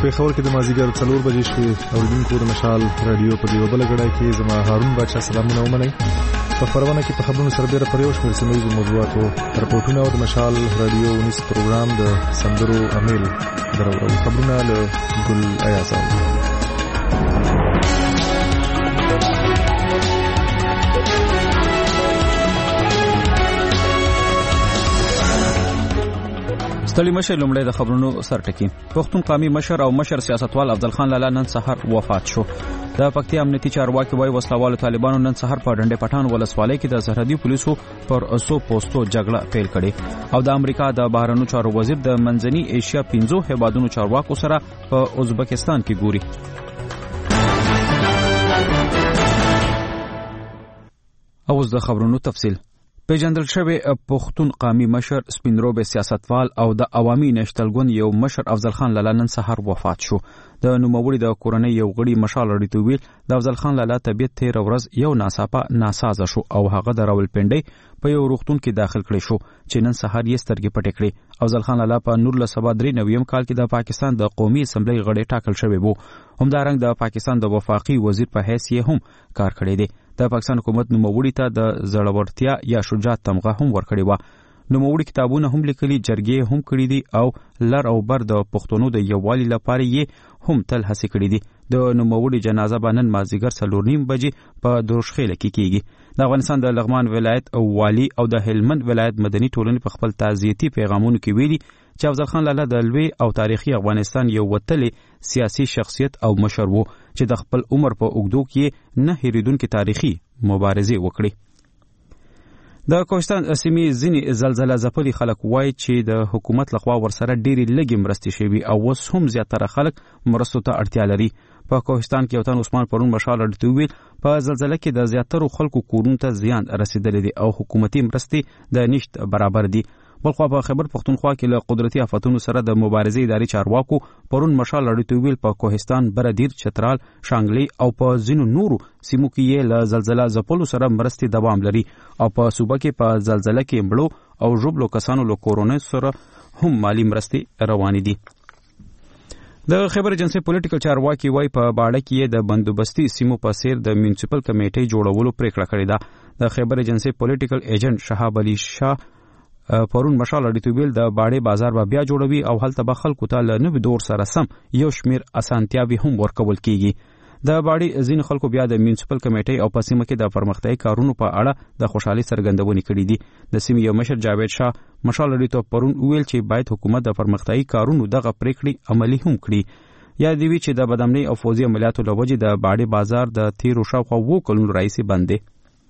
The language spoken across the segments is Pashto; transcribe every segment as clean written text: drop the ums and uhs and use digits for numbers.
پیښور کې د مازیګر 4 بجې شوې. اوریدونکو د مشال رادیو په دیو بل غړای کې زما هارون بچا سلامونه ومنئ. په خبرونه کې په خبرونو سره ډېر پر یو شمېر سیمه‌ییزو موضوعاتو رپورټونه او د مشال رادیو ونیس پروګرام د سندرو امیل درورو خبرونه له ګل ایازان. ستړي مشر لومړی د خبرونو سرټکی. پښتون قومي مشر او مشر سیاستوال افضل خان لالا نن سحر وفات شو. د پکتیا امنیتي چارواکي وایي وسلوالو طالبانو نن سحر په ډنډې پټان ولسوالۍ کې د سرحدي پولیسو پر 100 پوسټو جګړه پیل کړې او د امریکا د بهرنیو چارو وزیر د منځني ایشیا 15 هیوادونو چارواکو سره په ازبکستان کې ګوري. اوس د خبرونو تفصیل. پیژندل شوی پښتون قومي مشر سپینروبه سیاستوال او د عوامي نشتل ګوند یو مشر افضل خان لالا نن سحر وفات شو. د نوموړي د کورنۍ یو غړي مشال اړیته ویل د افضل خان لالا طبيعت تیر ورځ یو ناڅاپه ناسازه شو او هغه د راولپنډي په یو روغتون کې داخل کړي شو چې نن سحر یې سترګې پټې کړې. افضل خان لالا په 1993 کال کې د پاکستان د قومي اسمبلی غړی ټاکل شوی وو. همدارنګ د پاکستان د وفاقي وزیر په حیث یې هم کار کړی دی. د پاکستان حکومت نوموړي ته د زړورتیا یا شجاعت تمغه هم ورکړې و. نوموړي کتابونه هم لیکلي، جرګې هم کړې دي او لر او بر د پښتنو د یووالي لپاره یې هم تل هڅې کړې دي. د نوموړي جنازه به نن مازیګر 4:30 بجې په دروشخیله کې کیږي. د افغانستان د لغمان ولایت او والی او د هلمند ولایت مدني ټولنې په خپل تعزیتي پیغامونو کې ویلي چې افضل خان لالا د لوی او تاریخي افغانستان یو وتلې سیاسي شخصیت او مشر وو چې د خپل عمر په اوږدو کې نه هېریدونکې تاریخي مبارزې وکړي. د کوهستان سیمې ځینې زلزله ځپلي خلک وایي چې د حکومت لخوا ورسره ډېرې لږې مرستې شوي او اوس هم زیاتره خلک مرستو ته اړتیا لري. په کوهستان کې یو تن عثمان پرون مشال اړیته ویل په زلزله کې د زیاترو خلکو کورونو ته زیان رسیدلی دی او حکومتي مرستې د نشت برابر دي. بلخوا په خیبر پختونخوا کې له قدرتي آفتونو سره د مبارزې اداري چارواکو پرون مشال اړیته ویل په کوهستان، بردیر، چترال، شانګلي او په ځینو نورو سیمو کې یې له زلزله ځپلو سره مرستې دوام لري او په صوبه کې په زلزله کې مړو او ژوبلو کسانو له کورونو سره هم مالی مرستې روانې دي. د خیبر ایجنسی پولیټیکل چارواکي وایي په باړه کې د بندوبستي سیمو په سیر د میونسپل کمیټې جوړولو پریکړه کړې ده. د خیبر ایجنسی پولیټیکل ایجنټ شهاب علي شاه پرون مشال اړیته ویل د باړې بازار به بیا جوړوي او هلته به خلکو ته له نوي دور سره سم یو شمیر اسانتیاوې هم ورکول کیږي. د باړې ځینې خلکو بیا د میونسپل کمیټې او په سیمه کې د پرمختیایي کارونو په اړه د خوشحالي څرګندونې کړې دي. د سیمې یو مشر جاوید شاه مشال اړیته پرون ویل چې باید حکومت د پرمختیایي کارونو دغه پریکړې عملي هم کړي. یا دی وی چې د بدامنۍ او فوزي عملیاتو له وجې د باړې بازار د تیرو شاوخوا 2 کلونو راهیسې بند دی.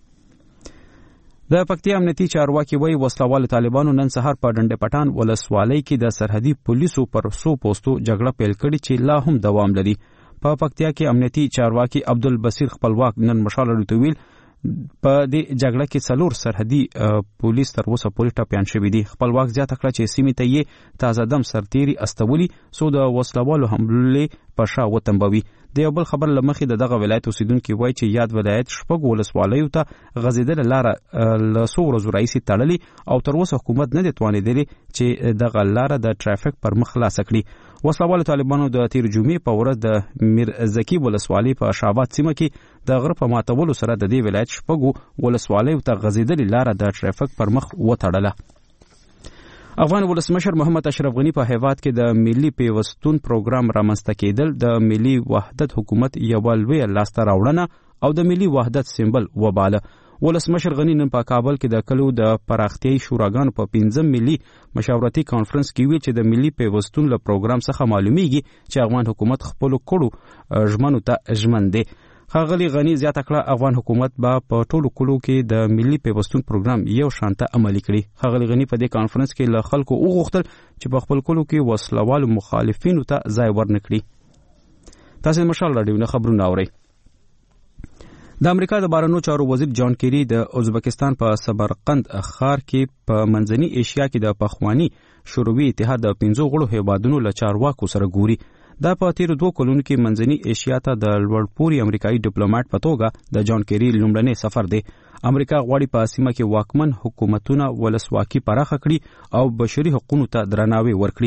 د پکتیا امنیتي چارواکي وایي وسلوالو طالبانو نن سحر په ډنډې پټان ولسوالۍ کې د سرحدي پولیسو پر 100 پوسټو جګړه پیل کړې چې لا هم دوام لري. په پکتیا کې امنیتي چارواکي عبدالبصیر خپلواک نن مشال اړیته ویل په دې جګړه کې 4 سرحدي پولیس تر اوسه پورې ټپیان شوي دي. خپلواک زیاته کړه چې سیمې ته یې تازه دم سرتیري استولي سو د وسلوالو حملې په شا وتنبوي. د یو بل خبر لمخې دغه ولایت اوسیدونکي وایي چې یاد ولایت شپږ ولسوالیو ته غځېدلې لاره له څو ورځو راهیسې تړلې او تر اوسه حکومت نه دی توانېدلی چې دغه لاره د ټرافیک پر مخ خلاصه کړي. وسلوالو طالبانو د تیر جمعې په ورځ د میرزکي ولسوالۍ په شاباد سیمه کې د غره په ماتولو سره د دې ولایت شپږو ولسوالیو ته غځېدلې لاره د ټرافیک پر مخ وتړله. افغان ولسمشر محمد اشرف غنی په هیواد کې د ملي پیوستون پروګرام رامنځته کېدل د ملي وحدت حکومت یوه لویه لاسته راوړنه او د ملي وحدت سمبل وباله. ولسمشر غنی نن په کابل کې د کلو د پراختیايي شوراګانو په 15 ملي مشاورتي کانفرنس کې ویل چې د ملي پیوستون له پروګرام څخه معلومیږي چې افغان حکومت خپل کړو ژمنو ته ژمن دی. ښاغلي غنی زیاته کړه افغان حکومت به په ټولو کلو کې د ملي پیوستون پروګرام یو شانته عملي کړي. ښاغلي غنی په دې کانفرنس کې له خلکو وغوښتل چې په خپل کلو کې وسلوالو مخالفینو ته ځای ورنکړي. تاسو مشال راډیو نه خبرونه اورئ. د امریکا د بهرنیو چارو وزیر جان کیری د ازبکستان په سمرقند ښار کې په منځني ایشیا کې د پخوانی شوروي اتحاد د 15 غړو هیوادونو له چارواکو سره ګوري. دا په تیر 2 کلونو کې منځني ایشیا ته د لوړپوړي امریکایي ډیپلوماټ په توګه د جان کیری لومړنی سفر دی. امریکا غواړي په سیمه کې واکمن حکومتونه ولسواکي پراخه کړي او بشري حقوقو ته درناوی ورکړي.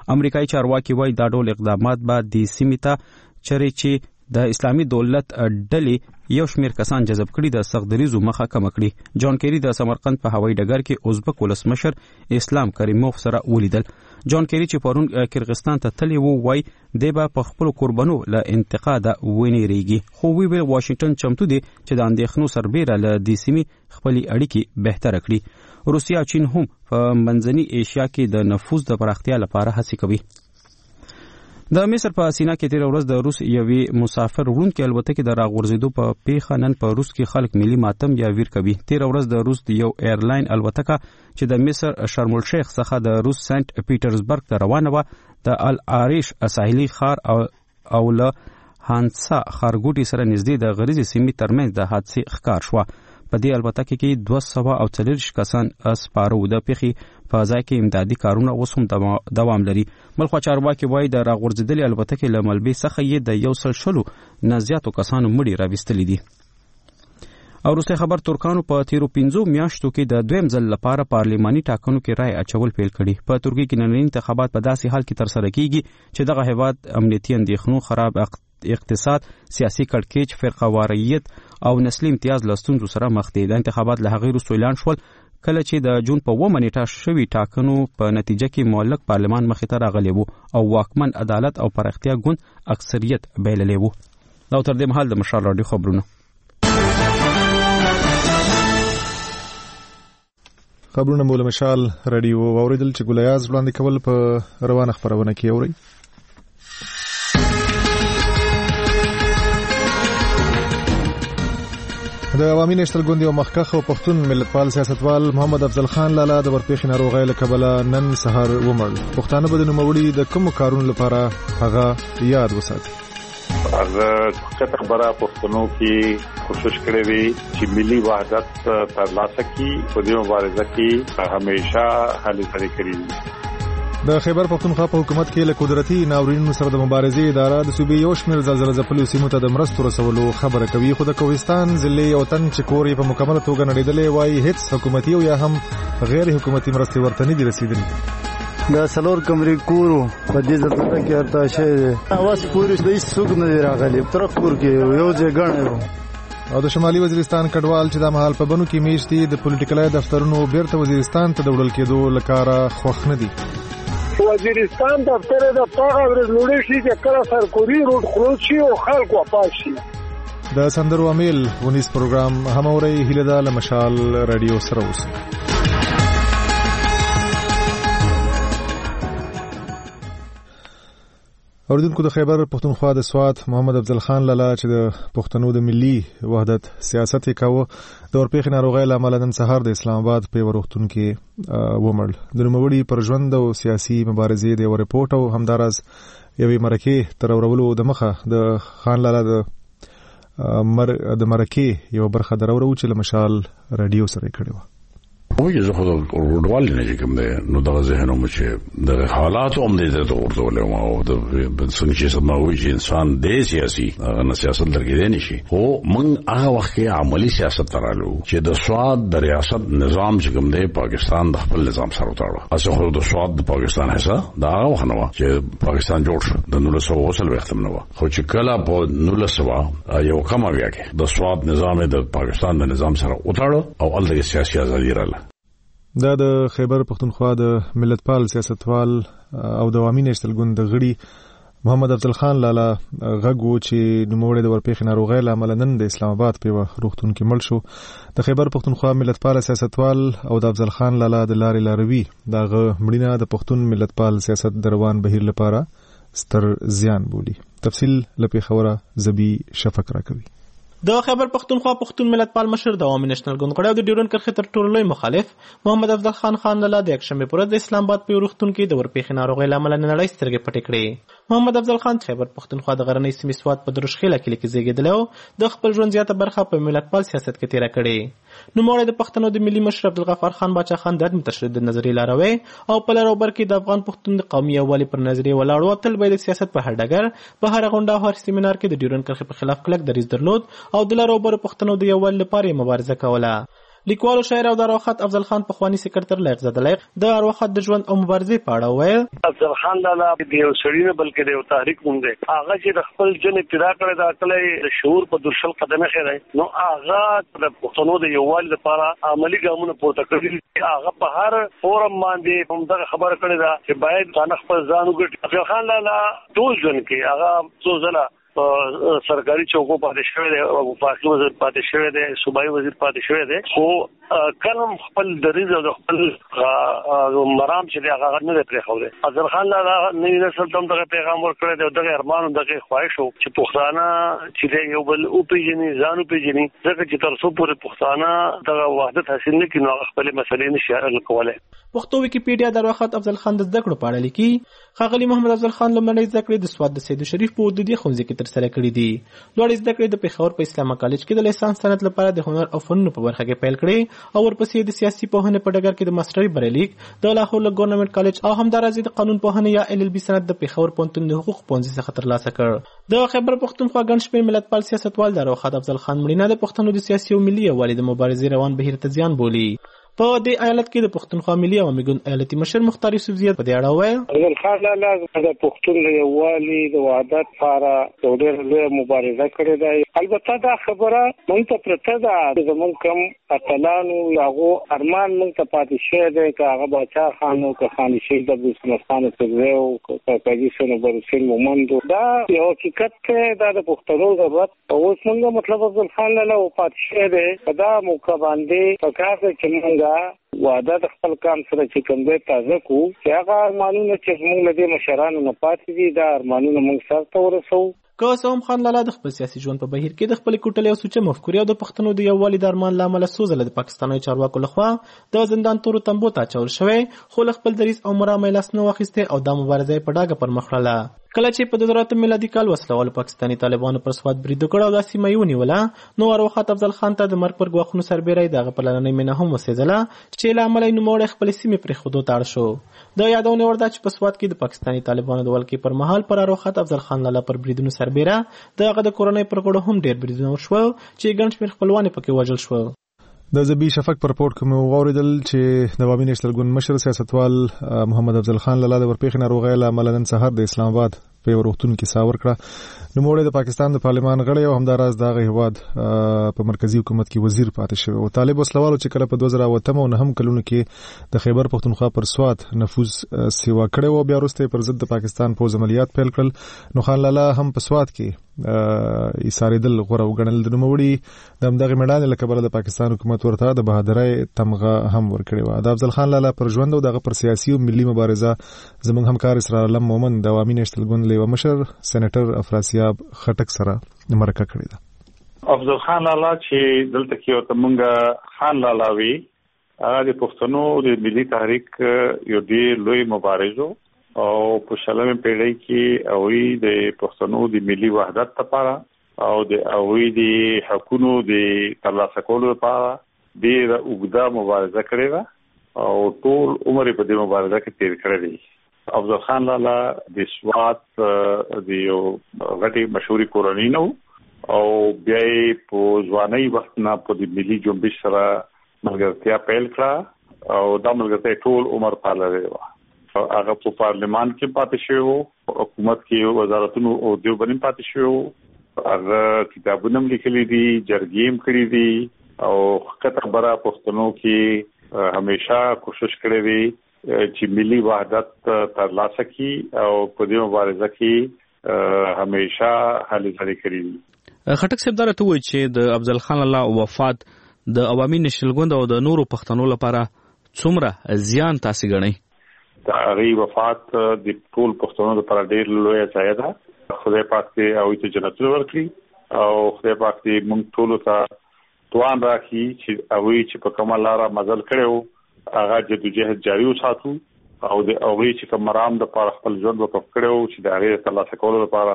امریکایي چارواکي وایي دا ډول اقدامات به د سیمې ته چرې چې د اسلامي دولت ډلې یو شمیر کسان جذب کړي د سختدریزو مخه کم کړي. جان کیری د سمرقند په هوایي ډګر کې ازبک ولسمشر اسلام کریموف سره ولیدل. جان کیری چې پرون کرغستان ته تللی وو وایي دی به په خپلو قربانو له انتقاده ونیریږي، خو وی واشنگټن چمتو دی چې د اندېښنو سربیره له دې سیمې خپلې اړیکې بهتره کړي. روسیه او چین هم په منځني ایشیا کې د نفوذ د پراختیا لپاره هڅې کوي. د مصر په سینا کې تیر ورځ د روس یوې مسافر وړونکي الوتکې د راغورځېدو په پیښه نن په روس کې خلک ملي ماتم یا ویر کوي. تیر ورځ د روس یو ایرلاین الوتکه چې د مصر شرم الشیخ څخه د روس سنت پیټرزبرګ ته روانه وه د العریش ساحلي ښار او له هانسا ښارګوټي سره نږدې د غریزي سیمې ترمنځ د حادثې ښکار شوه. په دې الوتکه کې 240 کسان سپاره وو. د پیښې په ځای کې امدادي کارونه اوس هم دوام لري. بلخوا چارواکي وایي د راغورځېدلې الوتکې له ملبې څخه یې د 100 نه زیاتو کسانو مړي راویستلي دي. او وروستی خبر، ترکانو په تیرو 5 میاشتو کې د دویم ځل لپاره پارلماني ټاکنو کې رای اچول پیل کړي. په ترکیه کې ننني انتخابات په داسې حال کې ترسره کیږي چې دغه هیواد امنیتي اندېښنو، خراب اقتصاد، سیاسي کړکېچ، فرقه واریت او نسلي امتیاز له ستونزو سره مخ دي. د انتخابات له هغې وروسته اعلان شول کله چې د جون په 9 نیټه شوي ټاکنو په نتیجه کې معلق پارلمان مخې ته راغلی وو او واکمن عدالت او پراختیا ګوند اکثریت بایللی وو. دا تر دې مهال د مشال راډیو خبرونه. خبرونه مو له مشال راډیو واوریدل چې ګولیاز وړاندې کول په روانه خبرونه کې اوري. د عوامي نېشنل ګوند یو مخکښ او پښتون ملتپال سیاستوال محمد افضل خان لالا د ورپېښې ناروغۍ له کبله نن سهار ومړ. پښتانه به د نوموړي د کومو کارونو لپاره هغه یاد وساتي. هغه خبره پښتنو کې کوشش کړې وي چې ملي وحدت ترلاسه کړي. په دې مبارزه کې همیشه هلې ځلې کړې دي. د خیبر پښتونخوا په حکومت کې له قدرتي ناورینونو سره د مبارزې اداره د صوبې یو شمېر زلزله ځپلو سیمو ته د مرستو رسولو خبره کوي. خو د کوهستان ضلع یو تن چې کور یې په مکمله توګه نړېدلی وایي هیڅ حکومتي او یا هم غیر حکومتي مرستې ورته نه دي رسیدلي. دا څلور کمرې کور په دې زلزله کې ارته شوی دی. اوس پورې د هېڅ څوک نه دی راغلی. تر کور کې یو ځای ګڼی و. او د شمالي وزیرستان کډوال چې د مهال په بنو کې میشت دي د پولیټیکلای دفترونو بیرته وزیرستان ته د وړل کېدو له کاره خوښ نه دي. وزیرستان دفتر د پاغه ورزلوړي شي چې کله سرکوري روډ خروج شي او خلکو واپس شي. د سندرو امیل ونیس پروګرام هم اوري. هیله ده له مشال رادیو سره اوسئ. اوریدونکو، د خیبر پښتونخوا د سوات محمد افضل خان لالا چې د پښتنو د ملي وحدت سیاست یې کاوه د ورپېښې ناروغۍ له امله نن سهار د اسلام آباد په یوه روغتون کې ومړ. د نوموړي پر ژوند او سیاسي مبارزې د یو رپورټ او همداراز یوې مرکې تر اورولو دمخه د خان لالا د مرکې یوه برخه درورو چې له مشال راډیو سره یې کړې وه. وایي زه خو د روډوالي نه چې کوم دی نو دغه ذهنوم چې دغه حالاتو هم دی درته ورتولی وم او د څنګه چې ما وایي چې انسان دی سیاسي هغه نه سیاست درکېدی نه شي. خو موږ هغه وخت کې عملي سیاست ته رالو چې د سوات د ریاست نظام چې کوم دی پاکستان د خپل نظام سره وتاړه. اصل خو د سوات د پاکستان حصه د هغه وخت نه وه چې پاکستان جوړ شو د 1940 نه وه. خو چې کله په 1900 یو کم اویا کې د سوات نظام د پاکستان د نظام سره وتاړه او هلته سیاسي ازادي راغله. دا د خیبر پښتونخوا د ملتپال سیاستوال او د عوامي نېشنل ګوند د غړي محمد افضل خان لالا غږ و چې نوموړی د ورپېښې ناروغۍ له امله نن د اسلام آباد په یوه روغتون کې مړ شو. د خیبر پښتونخوا ملتپال سیاستوال او د افضل خان لالا د لارې لاروي د هغه مړینه د پښتون ملتپال سیاست د روان بهیر لپاره ستر زیان بولي. تفصیل له پېښوره زبي شفق راکوي. د خیبر پښتونخوا پښتون ملتپال مشر د عوامي نېشنل ګوند غړی او د ډیورنډ کرښې تر ټولو لوی مخالف محمد افضل خان لالا د یکشنبې په ورځ د اسلام آباد په یو روغتون کې د ورپېښې ناروغۍ له امله نړۍ سترګې پټې کړې. محمد افضل خان خیبر پښتونخوا د غرنۍ سیمې سوات په دروشخیله کلي کې زیږېدلی او د خپل ژوند زیاته برخه په ملتپال سیاست کې تېره کړې. نوموړی د پښتنو د ملي مشر عبدالغفار خان باچا خان د عدم تشدد نظریې لاروی او په لر او بر کې د افغان پښتون د قومي یووالي پر نظریې ولاړ و. تل به د سیاست په هر ډګر په هره غونډه او هر سیمینار کې د ډیورنډ کرښې په خلاف کلک دریځ درلود او د لر او بر پښتنو د یووالي لپاره مبارزه کوله. لیکوال او شاعر او د ارواښاد افضل خان پخوانی سکرټر لایق زاده لایق د ارواښاد د ژوند او مبارزې په اړه وویل. افضل خان لالا د یو سړي نه بلکې د یو تحریک نوم دی. هغه چې د خپل ژوند ابتدا کړې دا کله شعور په درشل قدمه خیره نو هغه د پښتنو د یووالي لپاره عملی ګامونه پورته کړي. هغه په هر فورم باندې همدغه خبره کړې ده چې باید ځان خپل ځان وګټي. افضل خان لالا ټول ژوند کې هغه څو ځله سرکاري چوکو پاتې شوی دی او وفاقي وزیر پاتې شوی دی, صوبایي وزیر پاتې شوی دی, خو کلم خپل دریځ او خپل مرام چې هغه نه دی پرېښودی. افضل خان لالا نوي نسل ته هم دغه پیغام ورکړی دی او دغه ارمان او دغه خواهش و چې پښتانه چې یو بل وپېژني, ځان وپېژني, ځکه چې تر څو پورې پښتانه دغه وحدت حاصل نه کړي نو هغه خپلې مسلې نشي حل کولی. پښتو ویکیپیډیا د ارواښاد افضل خان د زده کړو په اړه لیکي. ښاغلي محمد افضل خان لومړنۍ زده کړې د سوات د سید شریف په حدودي ښوونځي کې ترسره کړې دي. لوړې زده کړې د پېښور په اسلامه کالج کې د لیسانس سند لپاره د هنر او فنونو په برخه کې پیل کړې او ورپسې د سیاسي پوهنې په ډګر کې د ماسترۍ بریالیک د لاهور له ګورنمنټ کالج او همدارنګه د قانون پوهنې یا LLB سند د پېښور پوهنتون د حقوق پوهنځي څخه ترلاسه کړ. د خیبر پښتونخوا ګڼ شمېر ملتپال سیاستوال د ارواښاد افضل خان مړینه د پښتنو د سیاسي او ملي یووالي د مبارزې روان بهیر ته زیان بولي. په دې ایالت کې د پښتونخوا ملي عوامي ګوند ایالتي مشر مختار یوسفزي په دې اړه وویل. افضل خان لالا د پښتون د یووالي د وحدت لپاره یو ډېر لویه مبارزه کړې ده. البته دا خبره موږ ته پرته ده زموږ کوم اتلانو هغو ارمان موږ ته پاتې شوی دی, که هغه باچا خان او که خان شهید عبدالصمد خان ترزی او که کاکاجي صنوبر حسین مومند. دا یو حقیقت دی, دا د پښتنو ضرورت اوس موږ مطلب افضل خان لالا پاتې شوی دی. په دا موقع باندې پکار دی چې موږ وعده د خپل کام سره چې کوم دی تازه کو چې هغه ارمانونه چې موږ له دې مشرانو نه پاتې دي دا ارمانونه موږ سرته ورسوو. که څه هم خان لالا د خپل سیاسي ژوند په بهیر کې د خپلې کوټلې او سوچه مفکورې او د پښتنو د یووالي د ارمان له امله څو ځله د پاکستاني چارواکو لخوا د زندان تورو تنبو ته اچول شوی, خو له خپل دریځ او مرام یې لاس نه واخیستی او دا مبارزه یې په ډاګه پر مخ وړله. کله چې په 2000 میلادي کال وسلوالو پاکستاني طالبانو پر سوات برید وکړ او دا سیمه یې ونیوله نو ارواښاد افضل خان ته د مرګ پر ګواښونو سربیری دغه په لننۍ مینه هم وسېدله چې له امله یې نوموړی خپلې سیمې پرېښودو ته اړ شو. د یادونې وړ ده چې په سوات کې د پاکستاني طالبانو د ولکې پر مهال پر ارواښاد افضل خان لالا پر بریدونو سربیره د هغه د کورنۍ پر غړو هم ډېر بریدونه وشول چې ګڼ شمېر خپلوان یې پکې وژل شول. د زبی شفق پر رپورټ کوم واوریدل چې د عوامي نېشنل ګوند مشر سیاستوال محمد افضل خان لالا د ورپېښې ناروغۍ له امله نن سهار د اسلام آباد په یو روغتون کې ساه ورکړه. نوموړی د پاکستان د پارلمان غړی او همداراز د هغه هیواد په مرکزی حکومت کې وزیر پاتې شوی او طالب وسلوالو چې کله په 2008 او 9 کلونو کې د خیبر پښتونخوا پر سوات نفوذ سیوا کړی او بیا وروسته پر ضد د پاکستان پوځ عملیات پیل کړل. نو خان لالا هم په سوات کې ایثاریدل غوره وګڼل. د نوموړي د همدغه میډان له کبله د پاکستان حکومت ورته د بهادرۍ تمغه هم ورکړې و. د افضل خان لالا پر ژوند او دغه پر سیاسي او ملي مبارزه زموږ همکار اسرار علم مومن د عوامي نېشنل ګوند لیوه مشر سېنیټر افراسیاب خټک سره مرکه کړې ده. افضل خان لالا چې دلته کې ورته مونږ خان لالا وی هغه د پښتنو د ملي تحریک یو ډېر لوی مبارز او په شلمه پیړۍ کې اوی د پښتنو د ملي وحدت لپاره او د اوی د حقوقو د ترلاسه کولو لپاره ډېر اوږده مبارزه کړې ده او ټول عمر په دې مبارزه کې تیر کړی دی. افضل خان لالا د سوات د یو غټي مشهوري کورنۍ نو او بیا په ځوانۍ وخت نه په د ملي جنبش سره ملګرتیا پیل کړه او دا ملګرتیا ټول عمر پاللې و. هغه په پارلمان کې پاتې شو, حکومت کې وزارتونو او دیوبند پاتې شو, هغه کتابونه لیکلي دي, جرګې کړې دي او خطر برا پښتنو کې همیشه کوشش کړې وي چې ملي وحدت ترلاسه کړي او په دې مبارزه کې همیشه هلې ځلې کړې دي. خټک صاحب دا راته وایي چې د افضل خان لالا وفات د عوامي نېشنل ګوند او د نورو پښتنو لپاره څومره زیان تاسو ګڼئ؟ د هغې وفات د ټول پښتنو لپاره ډېر لویه ځای ده. خدای پاک دې هغوی ته جنتونه ورکړي او خدای پاک دې موږ ټولو ته توان راکړي چې هغوی چې په کومه لاره مزل کړی و هغه جدوجهد جاري وساتو او د هغوی چې کوم مرام د پاره خپل ژوند وقف کړی و چې د هغې ترلاسه کولو لپاره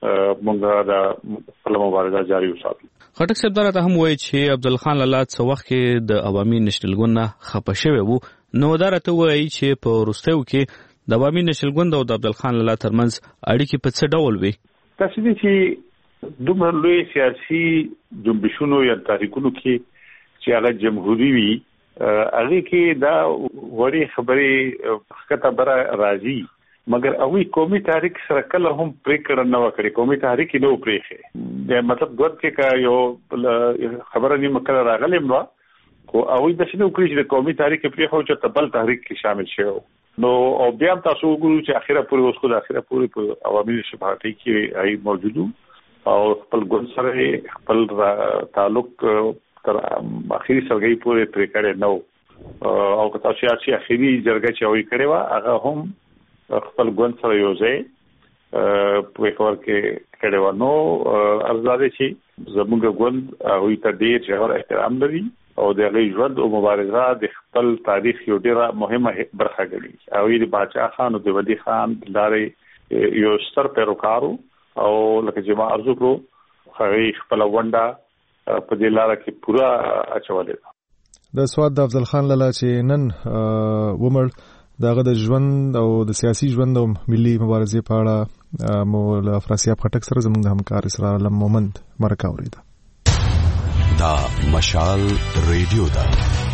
موږ د خپله مبارزه جاري وساتو. خټک صاحب دا راته هم وایي چې افضل خان لالا څه وخت کې د عوامي نېشنل ګوند نه خفه شوی و. نو دا راته وایي چې په وروستیو کې د عوامي نېشنل ګوند او د افضل خان لالا ترمنځ اړیکې په څه ډول وي؟ داسې دي چې دومره لوی سیاسي جنبشونو یا تحریکونو کې چې هغه جمهوریت وي هغه کې دا وړي خبرې خطه بر راځي مګر اوی قومي تحریک سره کله هم پریکړه نه وکړي قومي تحریک نو پریخه د مطلب دوت کې کا یو خبره نیمه کله راغلی نو خو اوی د شنو کړی چې قومي تحریک پریخه چې تبل تحریک کې شامل شو نو او بیا تاسو وګورئ چې اخیرا پورې اوس خو د اخیرا پورې په عوامي شبهاتي کې ای موجودو او خپل ګوند سره خپل تعلق تر اخیری سرګي پورې پریکړه نو او که تاسو چې اخیری جرګه چې وی کړی و هغه هم خپل ګوند سره یو ځای په خبر کې کړي و نو ارزاده چې زموږ ګوند او ته ډیر ژور احترام لري او د غي ژوند او مبارزه د خپل تاریخ یو ډیره مهمه برخه ګڼي او د باچا خان او د ودی خان لارې یو ستر پیروکارو او لکه چې ما ارزو کړو هغه خپل ونده په دې لار کې پورا اچولې د سواد د افضل خان لاله چې نن ومړ داغه د ژوند او د سیاسي ژوند او ملي مبارزې په اړه مو له افراسیاب خټک سره زموږ د همکار اسرار علم مومند مرکه اوریده دا مشال ریډیو دا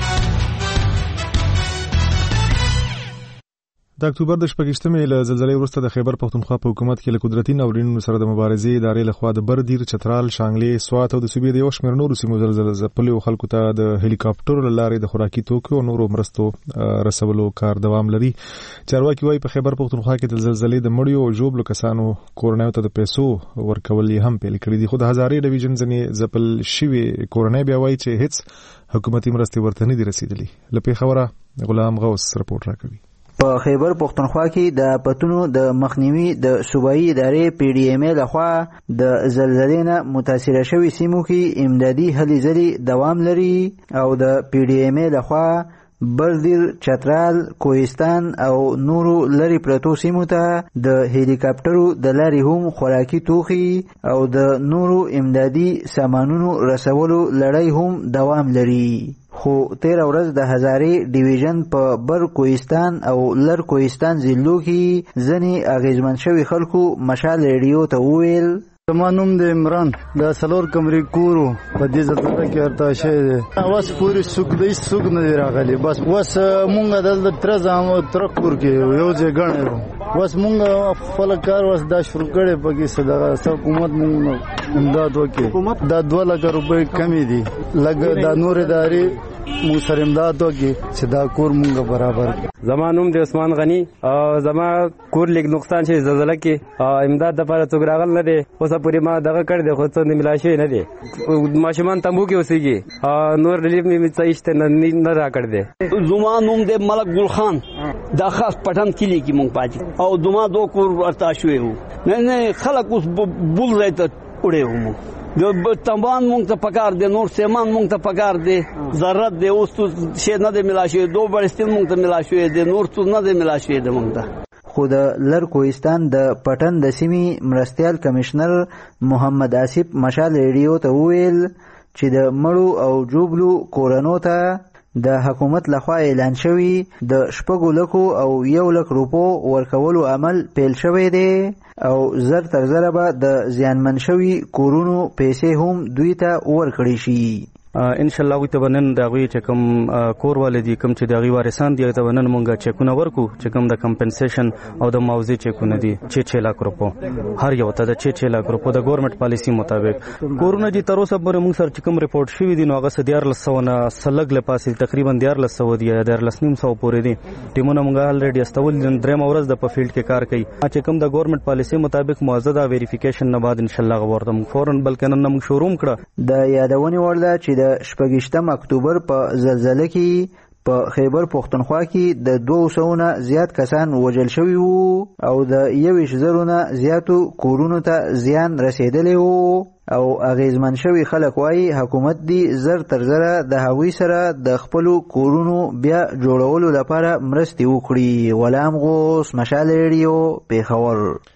د اکتوبر د 28مې له زلزلې وروسته د خیبر پختونخوا په حکومت کې له قدرتي ناورینونو سره د مبارزې ادارې لخوا د بردیر چترال شانګلې سوات او د صوبې د یو شمېر نورو سیمو زلزلې ځپلو خلکو ته د هلیکاپټر لارې د خوراکي توکو او نورو مرستو رسولو کار دوام لري. چارواکي وايي په خیبر پختونخوا کې د زلزلې د مړیو او ژوبلو کسانو کورنیو ته د پیسو ورکول هم پیل کړی دي خو د هزارې ډیویژن ځنې ځپل شوی کورنۍ بیا وايي چې هیڅ حکومتي مرستې ورته نه دي رسیدلي. له پیښوره غلام غوث رپورټ راکوي. په خیبر پختونخوا کې د پتونو د مخنیوي د صوبایي ادارې پی ډی ایم لخوا د زلزلې نه متاثره شوي سیمو کې امدادي هلې ځلې دوام لري او د پی ډی ایم لخوا بردیر چترال کوهستان او نورو لري پرتو سیمو ته د هلیکاپټرو د لارې هم خوراکي توخي او د نورو امدادي سامانونو رسولو لړۍ هم دوام لري. خو 13 ورځ د هزارې ډیویژن په بر کوهستان او لر کوهستان ضلعو کې ځنې اغیزمن شوي خلکو مشال ریډیو ته وویل زما نوم د عمران دا سلور کمرې کورو په دې ځای کې ارته شي اوس پوری سوق نه راغلي بس وس مونږ دلته تر زمو تر کور کې یو ځای غنړو وس مونږ خپل کار وس دا شروع کړي پکې صدقه حکومت مونږ امداد وکړي دا 2 لک روپۍ کمی دي لګ دا نور ادارې مو سره امداد وکړي چې دا کور مونږ برابر. زما نوم د عثمان غنی او زما کور لیک نقصان شي زلزلہ کې امداد د لپاره څوک راغل نه دي اوسه پوری ما دغه کړ دي خو څه نه ملاشي نه دي ماشومان تمبو کې اوسېږي نور ریلیف می څه نه را کړ دي. زما نوم د ملک ګل خان دا خاص پټن کلی کې مونږ پاتې او دما 2 کور ورتا شوی وو نه خلک اوس بول راته وړي وو د تمبان مونږ ته پکار دي نور سیمان مونږ ته پکار دي ضرورت دی اوس څه شي نه دی ملاشي 2 برستین مونږ ته ملاشي دي نور څه نه دی ملاشي دي مونږ ته. خو د لر کوهستان د پټن د سیمې مرستیال کمشنر محمد آصف مشال ریډیو ته وویل چې د مړو او جوبلو کورنو ته د حکومت لخوا اعلان شوی د 4 لکو او 1 لک روپو ورکولو عمل پیل شوی دی او زر تر زر به د زیانمن شوی کورونو پیسې هم دوی ته ورکړي شي. ان شاء الله ته بنن دا غوي چې کوم کور والدي کوم چې دا غي وارثان دي ته بنن مونږه چکونه ورکو چې کوم د کمپنسیشن او د معاوضه چکونه دي 6 لک روپو هر یو ته د 6 لک روپو د ګورنمنت پالیسی مطابق کورونه دي تر اوسه پر مونږ سره چې کوم ریپورت شوی دي نو هغه 1400 نه سلګ له پاسې تقریبا 1400 دي 1400 پورې دي ټیمونه مونږه الریډي استول دریم ورځ د په فیلډ کې کار کوي چې کوم د ګورنمنت پالیسی مطابق موازده ویریفیکیشن نه بعد ان شاء الله ورته فورن بلکې نن موږ شروع کړه. د یادونې وړ ده چې د 28 اکتوبر په زلزلې کې په خیبر پختونخوا کې د 200 نه زیات کسان وژل شوي وو او د 1,000 نه زیاتو کورونو ته زیان رسیدلی وو او اغیزمن شوي خلک وایي حکومت دی زر تر زره د هغوی سره د خپلو کورونو بیا جوړولو لپاره مرستې وکړي. غلام غوث مشال ریډیو پیښور.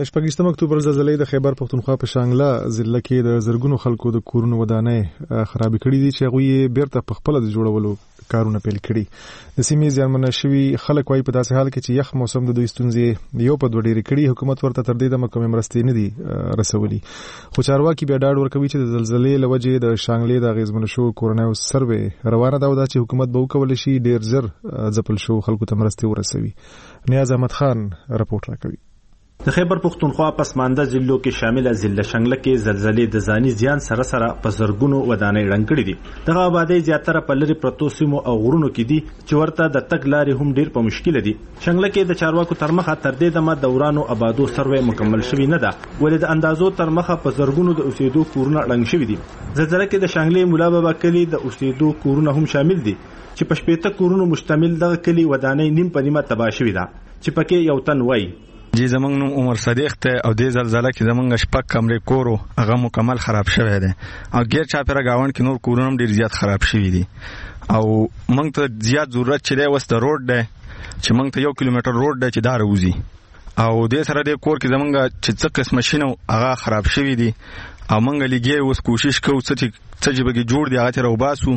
د 28 اکتوبر زلزلې د خیبر پښتونخوا په شانګله ضلع کې د زرګونو خلکو د کورونو ودانۍ خراب کړي دي چې هغه بیرته په خپل د جوړولو کارونه پیل کړي. د سیمې ځانمنه شوي خلک وايي په داسې حال کې چې یخ موسم د دوی ستونزې یو په دوه ډېرې کړي، حکومت ورته تر دې دمه کومې مرستې نه دي رسولي. خو چارواکي بیا ډاډ ورکوي چې د زلزلې له وجې د شانګلې د اغېزمنو شوو کورنیو سروې روانه ده او دا چې حکومت به وکولی شي ډېر زر ځپل شوو خلکو ته مرستې ورسوي. نیاز احمد خان رپورټ راکوي. د خیبر پښتونخوا پسمانده ضلعو کې شامل ضلع شنګله کې زلزلې د ځاني زیان سره سره په زرګونو ودانۍ ړنګ کړي دي. دغه آبادی زیاتره په لري پرتو سیمو او غرونو کې دي چې ورته د تګ لارې هم ډیر په مشکل دي. شنګله کې د چارواکو تر مخه تر دې دمه دورانو آبادو سروې مکمل شوی نه ده، ولې د اندازو تر مخه په زرګونو د اوسېدو کورونه ړنګ شوی دي. زلزلې کې د شنګلې مولا بابا کلی د اوسېدو کورونه هم شامل دي چې په 15 کورونو مشتمل دغه کلی ودانۍ نیم په نیمه تباه شوی ده چې پکې یو تن وای جی زمنګ نوم عمر صدیق ته او د زلزلې کې زمنګ شپږ کمرې کورو هغه مکمل خراب شوی دی او غیر چاپیره گاوند کې نور کورونه ډیر زیات خراب شوی دي او موږ ته زیات ضرورت چي دی وسته روډ دی چې موږ ته 1 کیلومتر روډ دی چې دا روزي او د سره د کور کې زمنګ چې څه قسم ماشينو هغه خراب شوی دي او موږ لګي اوس کوشش کوو چې به جوړ دی هغه تر وباسو.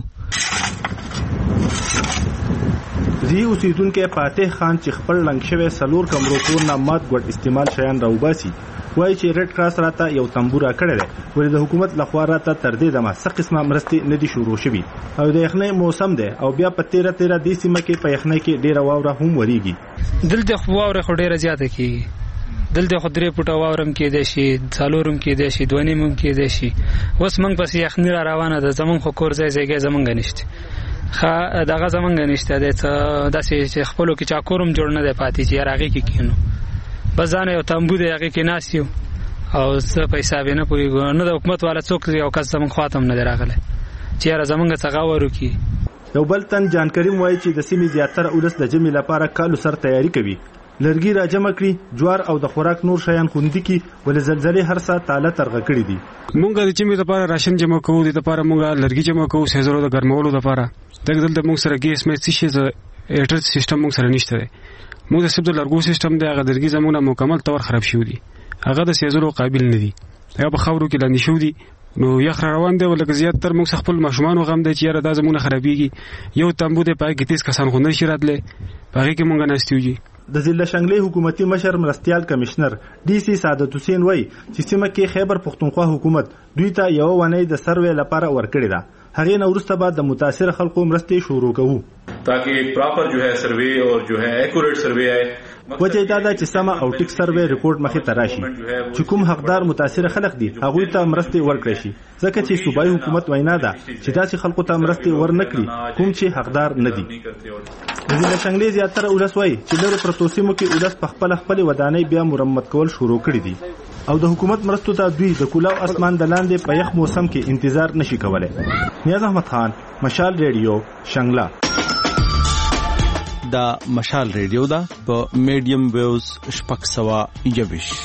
زی اوسیدونکو فاتح خان چې خپل لنګ شوی سلور کمرو کور نه مات ګډ استعمال شیان راوباسي وایي چې ریډ کراس راته یو تنبور کړی دی، ولې د حکومت لخوا راته تر دې دمه څه قسمه مرستې نه دي شروع شوي او د یخنۍ موسم دی او بیا په 13 دې سیمه کې په یخنۍ کې ډیره واوره هم وریږي. دلته خو واوره خو ډیره زیاته کیږي، دلته خو 3 فوټه واورم کې دی شي، څلورم کې دی شي، 2 نیمم کې دی شي. اوس موږ پس یخنۍ را روانه ده، زمون خو کور ځای زمونږ نشته دغه زمونږ نشته دی داسې چې خپلو کې چاکورم جوړ نه دی پاتې چې هغې کې کینو بس ځان یو تنبو دی هغې کې ناست یو او څه په حساب یې نه پوهېږو نه د حکومت والا څوک یو کس زمونږ خوا ته هم نه دی راغلی چې یاره زمونږ څه غور وکړي. یو بل تن جان کریم وایي چې د سیمې زیاتره اولس د جمعې لپاره کالو سر تیاری کوي، لرګي را جمع کړي، جوار او د خوراک نور شیان خوندي کی، ولې زلزلې هر څه تاله ترغه کړي دي. مونږ د جمعې لپاره راشن جمع کوو، د لپاره مونږ لرګي جمع کوو سیزرو د ګرمولو لپاره. دلته مونږ سره ګیس مې څه شي ایټر سیستم مونږ سره نشته دی، مونږ د سب د لرګو سیستم دی هغه لرګي زمونه مکمل تور خراب شوی دي، هغه د سیزرو قابل نه دي، هغه په خاورو کې لاندې شو دي. نو یخ روان دی ولکه زیات تر موږ خپل ماشومان غم دی چې یاره دا زمونه خرابېږي. یو تنبو دی پای کې 30 کسان خو نه شي راتلی، هغې کې مونږ ناستیو. د ضلع شنګلې حکومتي مشر مرستیال کمشنر ډي سي سعادت حسین وایي چې سیمه کې خیبر پښتونخوا حکومت دوی ته یو ونې د سروې لپاره ورکړې ده، هغې نه وروسته به د متاثر خلکو مرستې شروع کوو تاکہ پراپر جو ہے سروے اور جو ہے ایکوریٹ سروے آئے. وجه دا ده چې سمه او ټیک سروې ریپورت مخې ته راشي چې کوم حقدار متاثر خلک دي هغوی ته مرستې ورکړي شي، ځکه چې صوبایي حکومت وینا ده چې داسې خلکو ته مرستې ورنکړي کوم چې حقدار نه دي. د ضلع شنګلې زیاتره اولس وایي چې لرې پرتو سیمو کې اولس په خپلې ودانۍ بیا مرمت کول شروع کړي دي او د حکومت مرستو ته دوی د کلاو اسمان د لاندې په یخ موسم کې انتظار نشي کولی. نیاز احمد خان، مشال ریډیو، شنګله. دا مشال ریډیو دا په میډیم ویوز 621.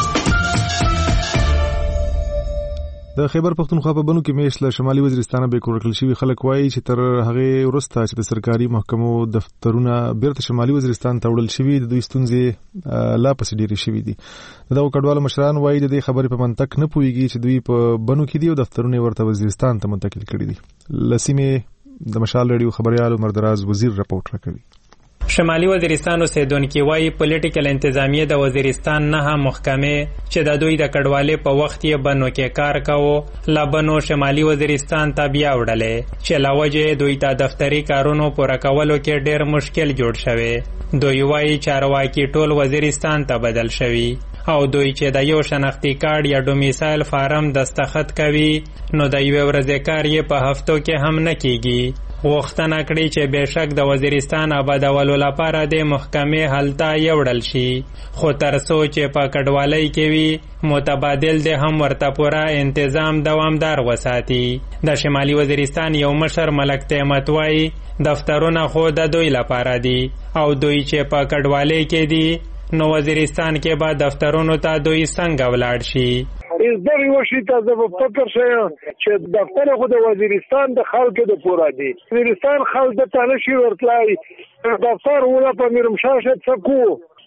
د خیبر پښتونخوا په بنو کې میش له شمالي وزیرستان به کورکل شوی خلک وایي چې تر هغه ورسته چې د سرکاري محکمو دفترونه بیرته شمالي وزیرستان ته وړل شوي د دوی ستونزې لا پسې ډېرې شوي دي. دغه کډوالو مشران وایي د دې خبرې په منطق نه پوهېږي چې دوی په بنو کې دي او دفترونه ورته وزیرستان ته منتقل کړي دي. له سیمې د مشال ریډیو خبریال مردراز وزیر رپورټ راکوي. شمالي وزیرستان اوسیدونکي وایي پولیټیکل انتظامیه د وزیرستان نه محکمې چې د دوی د کډوالۍ په وخت یې بنو کې کار کاوه لا بنو شمالي وزیرستان ته بیا وړلې چې له وجې دوی ته دفتري کارونو پوره کولو کې ډېر مشکل جوړ شوی. دوی وایي چارواکي ټول وزیرستان ته بدل شوي او دوی چې د یو شناختی کارت یا ډومیسایل فارم دستخط کوي نو د یوې ورځې کار یې په هفتو کې هم نه کیږي. غوښتنه کړې چې بېشک د وزیرستان آبادولو لپاره د محکمې هلته یوړل شي، خو تر څو چې په کډوالۍ کې وي متبادل د هم ورته پوره انتظام دوامدار وساتي. د شمالي وزیرستان یو مشر ملک تهمت وایي دفترونه خو د دوی لپاره دي او دوی چې په کډوالۍ کې دي نو وزیرستان کې به دفترونو ته دوی څنګه ولاړ شي. ازدر یو شي ته زه په فکر شم چې دفتر خو د وزیرستان د خلکو د پوره دي، وزیرستان خلک د تانه شي ورتلای دفتر ولا په میرمشاه څکو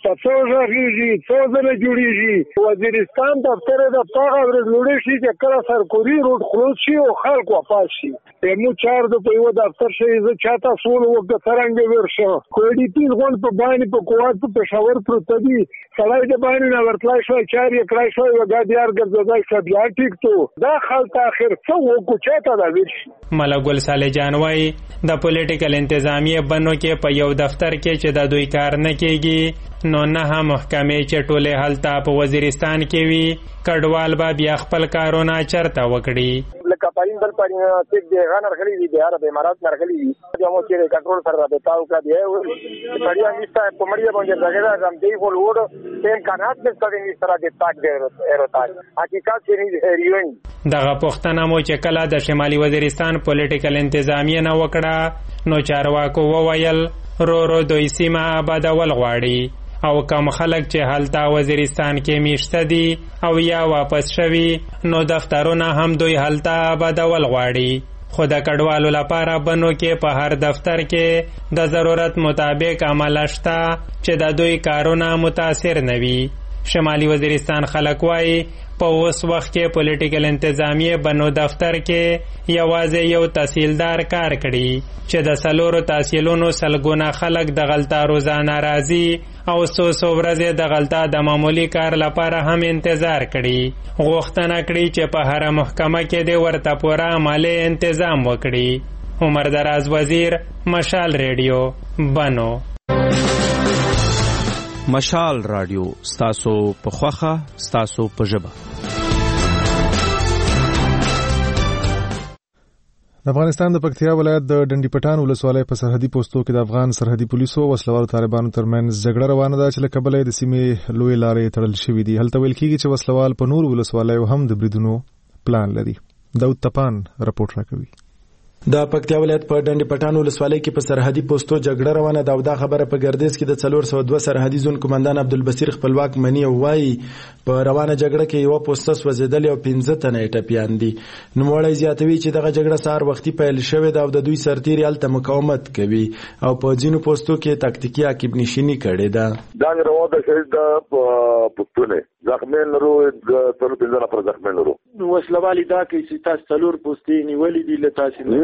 په څو ژغېږي څو ځله جوړېږي. وزیرستان دفتر د پاغه ورځ لوړې شي چې کله سرکوري روډ خلاص شي او خلک واپس شي. مو چار د په یو دفتر شي زه چاته سول وکړه څنګه ورشه کوډي پیل غون په باندې په کوات په پېښور پروت دی سړی د باندې نه ورتلای شو چار یې کړای شو وګادیار ګرځدای شو بیا ټیک ته دا خلک اخر څو وکړو چاته دا ویل. ملک ګل صالح جانوای د پولیټیکل انتظامیه بنو کې په یو دفتر کې چې د دوی کار نه کیږي نو نه محکمې چې ټوله حالت په وزیرستان کې وي کډوال به بیا خپل کارونه چرته وکړي. لکه پاین بل پاین چې د غنر غلي دي د عرب امارات مرغلي دي چې د کنټرول سره رابطه وکړي دی پړیا نشته په مړیا باندې راغلا هم دی ولور امکانات نشته د سره د تاک دی ایروتاک حقیقت یې ریون دغه پښتنه مو چې کله د شمالي وزیرستان پولیټیکل انتظامیه نه وکړه نو چارواکو وویل رو دوی سیمه آبادول غواړي او کم خلک چې هلته وزیرستان کې میشته دي او یا واپس شوي نو دفترونه هم دوی هلته آبادول غواړي. خو د کډوالو لپاره بنو کې په هر دفتر کې د ضرورت مطابق عمل شته چې د دوی کارونه متاثر نه وي. شمالي وزیرستان خلک وایي په اوس وخت کې پولیټیکل انتظامیه بنو دفتر کې یوازې یو تحصیلدار کار کړي چې د سلورو تحصیلونو سلګونه خلک د غلطه روزانه راځي او څو ورځې د غلطه د معمولی کار لپاره هم انتظار کړي. غوښتنه کړي چې په هر محکمه کې د ورته پوره مالی تنظیم وکړي. عمر دراز وزیر، مشال ریډیو، بنو. مشال رادیو ستاسو په خوخه ستاسو په ژبه. د افغانستان د پکتیا ولایت د ډنډی پټان ولسوالۍ په سرحدي پوسټو کې د افغان سرحدي پولیسو او وسلوالو طالبانو ترمنځ جګړه روانه ده چې له کبله د سیمې لوی لارې تړل شوې دي. هلته ویل کېږي چې وسلوال په نور ولسوالیو هم د بریدونو پلان لري. داود تپان راپورټ راکوي. د پکتیا ولایت په ډنډی پټان ولسوالۍ کې په سرحدي پوسټو جګړه روانه ده او دا خبره په ګردیز کې د 402 سرحدي زون کمانډان عبدالبصیر خپلواک منی وایي په روانه جګړه کې یو پوسټ سوځیدل او 15 تنه ټپیان دي. نوموړی زیاتوي چې دغه جګړه سار وختي پیل شوې ده او د دوی سرتیري هلته مقاومت کوي او په ځینو پوسټو کې تاکتیکي عقب نشیني کړې ده. دا روانه ده چې د پښتون زخمین لرو د ټول بنځنه پر زخمین لرو وسلوالي دا کې چې تاسو څلور پوسټې نیولې دي له تاسو نه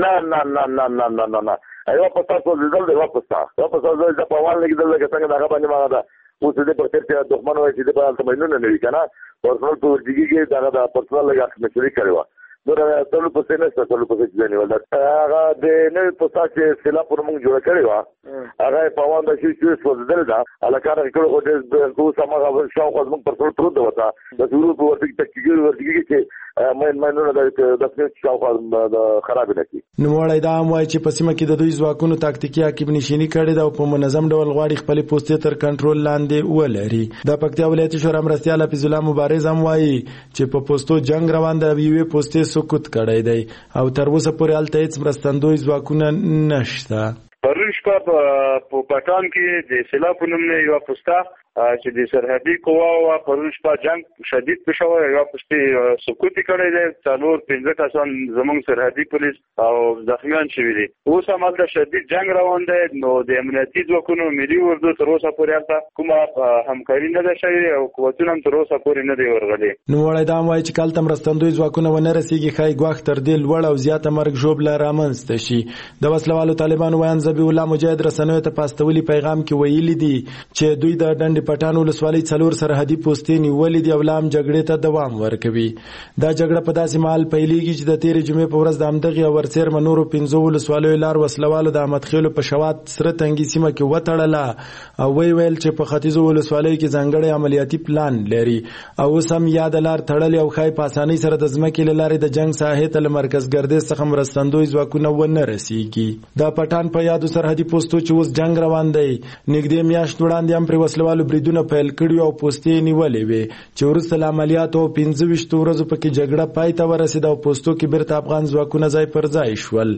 ایو پتا کو دل دی واپس د په وال کې دل کې څنګه دا باندې ما ده اوس دې په تیر کې دښمن وایي چې په حالت مینو نه لري کنه پرسنل په ورګي کې دا پرسنل لګا مشورې کړو نو ټول په سینې سره ټول په ځای نیول هغه د نه په تاسو سلا پر موږ جوړ کړو هغه په وان د شي چې سوځدل دا الکار کړو خو دې کو سمغه شاو خو موږ پرسنل پروت وتا د ټول په ورګي ورګي کې مینو نه د شاو خراب نه کی. نو وړای دا هم وایي چې په سیمه کې د دوی ځواکونو تاکتیکي عقب نشیني کړې ده او په منظم ډول غواړي خپل پوسټې تر کنټرول لاندې ولري. د پکتیا ولایتي شورا مرستیال حفیظ الله مبارز هم وایي چې په پوسټو جنگ روان ده او یوې پوسټې سقوط کړی دی او تر اوسه پورې هلته هیڅ مرستندوی ځواکونه نشته. پرون شپه په پټان کې د سیلا په نوم نه یو پوسټه چې د سرحدي قواو پرون شپه جنگ شدید پېښور یو پوسټي سقوط کړی دی 4-15 کسان زموږ سرحدي پولیس او زخمیان شوي دي. اوس هم هلته شدید جنگ روان دی نو د امنیتي ځواکونو ملي اردو تر اوسه پورې هلته کومه همکاري نه ده شوې او قوتونه هم تر اوسه پورې نه دی ورغلي. نوموړی دا هم وایي چې کله مرستندوی ځواکونه ونه رسېږي ښایي ګواښ تر دې لوړ او زیاته مرګ ژوبله رامنځته شي. د وسلوالو طالبانو ویان ذبیح الله مجاهد رسنیو ته په استولي پیغام کې ویلي دي چې دوی د ډنډ پټان ولسوالۍ 4 سرحدي پوسټې نیولې دي او لا هم جګړې ته دوام ورکوي. دا جګړه په داسې مهال پیلېږي چې د تېرې جمعې په ورځ د همدغې او ورڅېرمه نورو 15 ولسوالیو لار وسلوالو د احمد خیلو په شوات سره تنګي سیمه کې وتړله او ویل چې په ختیځو ولسوالیو کې ځانګړی عملیاتي پلان لري او اوس هم یاد لار تړلې او ښایي په اسانۍ سره د ځمکې له لارې د جنګ ساحې ته له مرکز ګردیز څخه مرستندوی ځواکونه ونه رسېږي. د پټان په یادو سرحدي پوسټو چې اوس جنګ روان دی نږدې میاشت وړاندې هم پرې وسلوالو بریدونه پیل کړي او پوسټې نیولې وې چې وروسته له عملیاتو 15 ورځو پکې جګړه پای ته ورسېده او پوسټو کې بیرته افغان ځواکونه ځای پر ځای شول.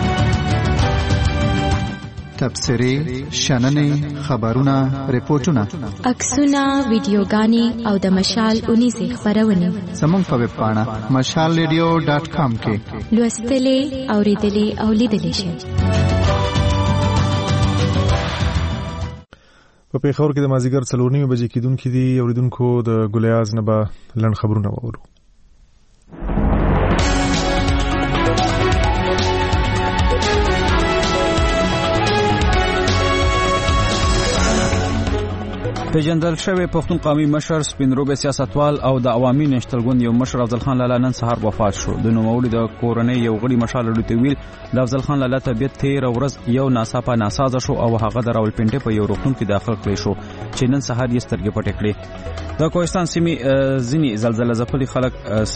تبصرې، شننې، خبرونه، ریپورتونه، عکسونه، ویډیوګانې او د مشال 19 خبرونه زموږ په ویب پاڼه mashalradio.com کې لوستلې، اوریدلې او لیدلې شئ. په پیښور کې د مازیګر 4:30 بجې کېدونکې دي. اوریدونکو د ګلیاز نه به لنډ خبرونه واورو. پیژندل شوی پښتون قومي مشر سپینروبه سیاستوال او د عوامي نشتل ګوند یو مشر افضل خان لالا نن سهار وفات شو. د نوموړي د کورنۍ یو غړي مشال لوټي ویل د افضل خان لالا طبيعت تیر ورځ یو ناڅاپه ناسازه شو او هغه د راولپنډي په یو روغتون کې داخل کړی شو چې نن سهار یې سترګې پټې کړې. د کوهستان سیمې ځینی زلزلہ ځپلي خلک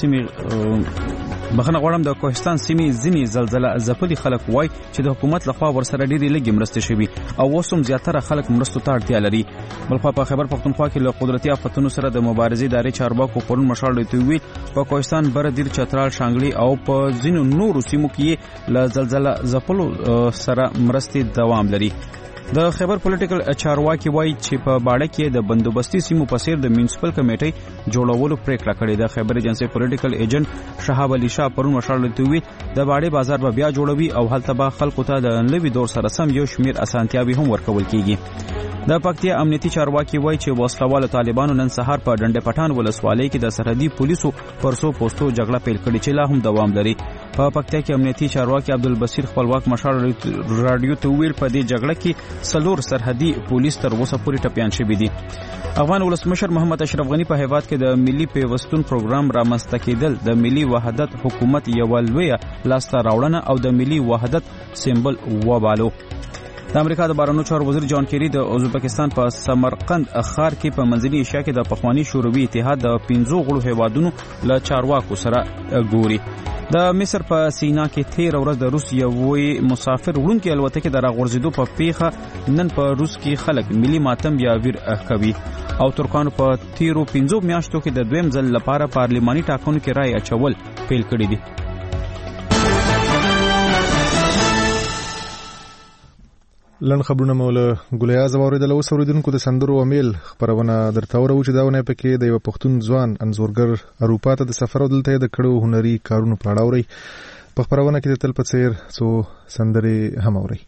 بخنه غواړم د کوهستان سیمې ځینی زلزلہ ځپلي خلک وای چې د حکومت لخوا ورسره ډېری لګي مرسته شوي او وسوم زیاتره خلک مرستو ته اړتیا لري. بلخوا په خیبر پختونخوا کې له قدرتي آفتونو سره د مبارزې ادارې چارواکو پرون مشال لوټي وی په کوهستان بردیر چترال شانګړي او په ځینو نورو سیمو کې له زلزلہ ځپلو سره مرستې دوام لري. د خیبر پولیټیکل چارواکي وایي چې په باړه کې د بندوبستي سیمو په څیر د میونسپل کمیټې جوړولو پریکړه کړې ده. خیبر ایجنسی پولیټیکل ایجنټ شهاب علي شاه پرون مشال لوټي وی د باړې بازار به بیا جوړوي او هلته به خلکو ته د نوي دور سره سم یو شمیر اسانتیاوي هم ورکول کیږي. د پکتیا امنیتي چارواکي وایي چې وسلوال طالبانو نن سهار په ډنډه پټان ولسوالۍ کې د سرحدي پولیسو پرسو پوسټو جګړه پیل کړې چې لا هم دوام لري. په پکتیا کې امنیتي چارواکي عبدالبصیر خپلواک مشال رادیو ته ویل په دې جګړه کې 4 سرحدي پولیس تر اوسه پورې ټپيان شوي دي. افغان ولسمشر محمد اشرف غنی په هیواد کې د ملي پیوستون پروګرام رامنځته کېدل د ملي وحدت حکومت یو لویه لاسته راوړنه او د ملي وحدت سمبل وبالو. د امریکا د بهرنیو چارو وزیر جان کیری د ازبکستان په سمرقند ښار کې په منځني ایشیا کې د پخوانی شوروي اتحاد د 15 غړو هیوادونو له چارواکو سره ګوري. د مصر په سینا کې تیر ورځ د روس یو مسافر وړونکي الوتکې د راغورځېدو په پیښه نن په روس کې خلک ملي ماتم یا ویر کوي او ترکانو په تیرو 15 میاشتو کې د دویم ځل لپاره پارلماني ټاکنو کې رائے اچول پیل کړی دي. لن خبرونه مولا ګلیاز اوریدل او اوریدونکو د سندرو امیل خبرونه درته ورو چې داونه پکې د یو پښتون ځوان انزورګر اروپا ته د سفر دلته د کړو هنري کارونو په اړه اوري. په خبرونه کې د تل په څیر څو سندري هم اوري.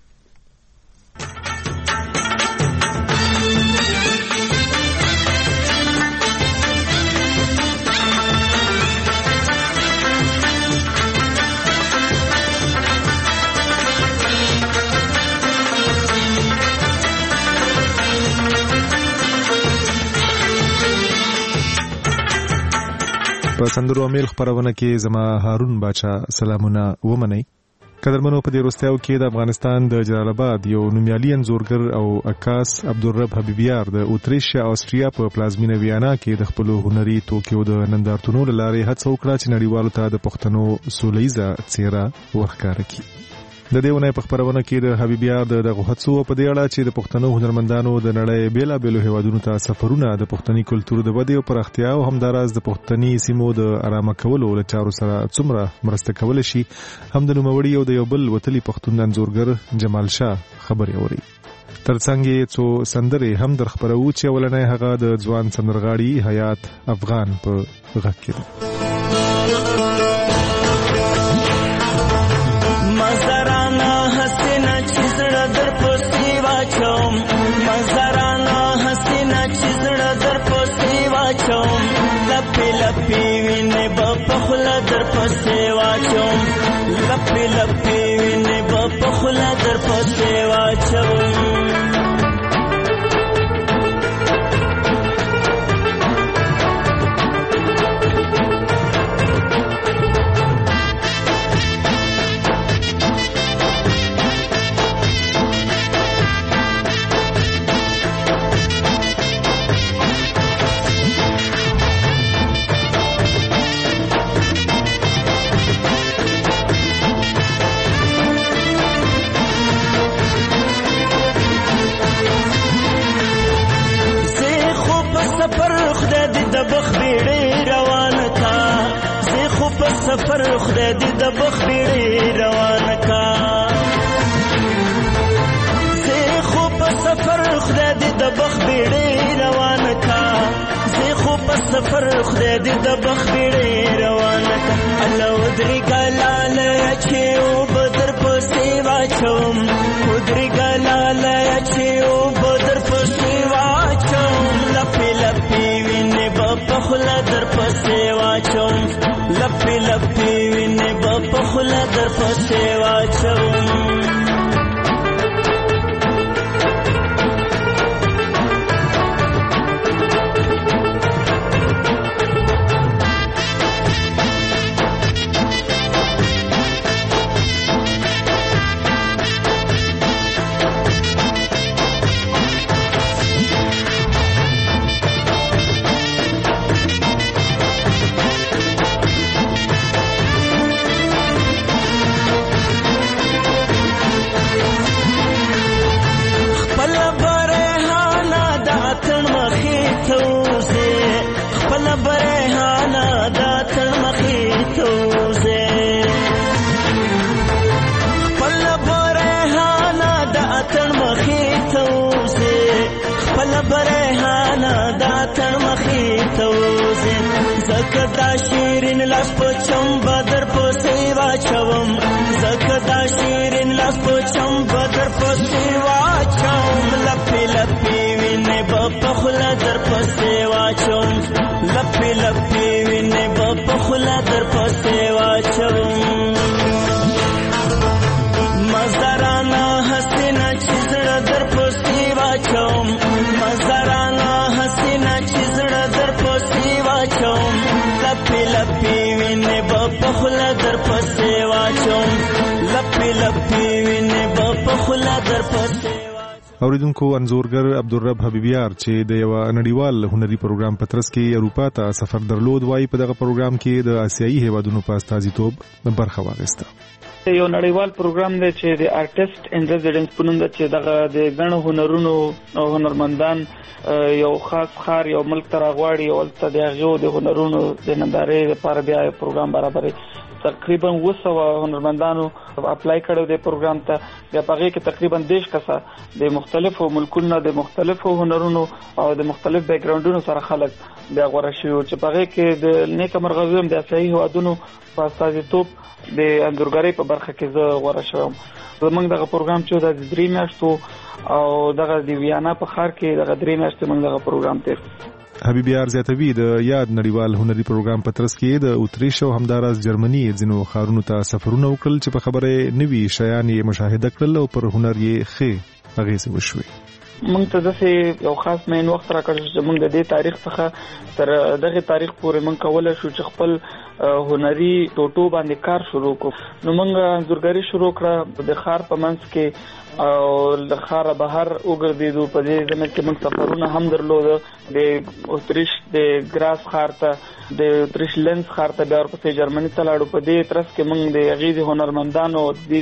په سندرو امیل خبرونه کې زما هارون باچا سلامونه ومنئ. قدرمنو په دې وروستیو کې د افغانستان د جلال آباد یو نومیالي انځورګر او عکاس عبدالرب حبیبیار د اوتریشیا او استریا په پلازمینه ویانا کې د خپل هنري توکیو د نندارتونو لارې هڅه وکړه چې نړیوالو ته د پښتنو سولهیزه څیره ورښکاره کړي. د دېونه په خبرونه کې د حبیبیار دغه هڅو په دې اړه چې د پښتنو هنرمندانو د نړۍ بیلابېلو هیوادونو ته سفرونه د پښتني کلتور د ودې او پراختیا او همداراز د پښتني سیمو د آرامه کولو لچارو سره څومره مرسته کول شي هم د نوموړي او د یو بل وتلي پښتون انځورګر جمال شاه خبرې اوري. ترڅنګ څو سندرې هم در خبرو چې ولنې هغه د ځوان سندرغاړي حیات افغان په غږ کې ده. لپی لپی وینه بخلا در پسې واچوم لپی لپی وینه بخلا در پسې واچوم سفر خدای دې د بخبيړې روان کا زه خو په سفر خدای دې د بخبيړې روان کا زه خو په سفر خدای دې د بخبيړې روان کا الله ودري ګلاله چې او بدر پسې واچوم ودري ګلاله چې او بدر پسې لپی لپی وینې به په خوله در پسې واچوم زکدا شیرین لاس پچم بدر پسې واچوم زکدا شیرین لاس پچم بدر پسې واچوم لپی لپی وینې په خوله در پسې واچوم لپی لپی وینې په خوله در پسې واچوم مزارانا حسینا چې زړه در پسې واچوم مزارانا حسینا چې زړه در پسې واچوم لپی لپی وینې په خوله در پسې واچوم لپی لپی وینې په خوله در پسې اوریدونکو انزورګر عبدالرب حبیبیار چې د یو نړیوال هنري پروګرام پترس کې اروپا ته سفر درلود وایي په دغه پروګرام کې د آسیایي هیوادونو په استازیتوب برخه واخیسته یو نړیوال پروګرام دی چې د آرټیست ان ریزیډنس په نوم د چې دغه د غنو هنرونو او هنرمندان یو خاص خار یو ملک ته راغواړي او تل دغه د هنرونو د نندارې لپاره بیا پروګرام برابرې تقریبا 200 هنرمندانو اپلای کړو د پروګرام ته بیا پغې کې تقریبا 10 کسه د مختلفو ملکونو د مختلفو هنرونو او د مختلف بیک ګراوندونو سره خلک بیا غوړه شي چې پغې کې د نیک مرغوم د آسیایي هیوادونو په استازیتوب د انځورګرۍ په برخه کې زه غوړه شوم زمونږ دغه پروګرام چې د 3 میاشتو او دغه د ویانا په ښار کې دغه 3 میاشتې موږ دغه پروګرام تیر حبیبیار زیاتوي د یاد نړیوال هنري پروګرام په ترڅ کې د اتریش او همداراز جرمني ځینو ښارونو ته سفرونه وکړل چې په خبره نوي شیان یې مشاهده کړل او پر هنر یې ښه اغېز وشوي موږ ته داسې یو خاص مین وخت راکړ چې موږ د دې تاریخ څخه تر دغه تاریخ پورې موږ کولای شو چې خپل هنري ټوټو باندې کار شروع کړو نو موږ انځورګري شروع کړه د ښار په منځ کې او د ښار بهر وګرځېدو په دې ځمکه کې موږ سفرونه هم درلود د اتریش د ګراس ښار ته د اتریش لنز ښار ته بیا ورپسې جرمني ته لاړو په دې ترڅ کې موږ د هغې د هنرمندانو د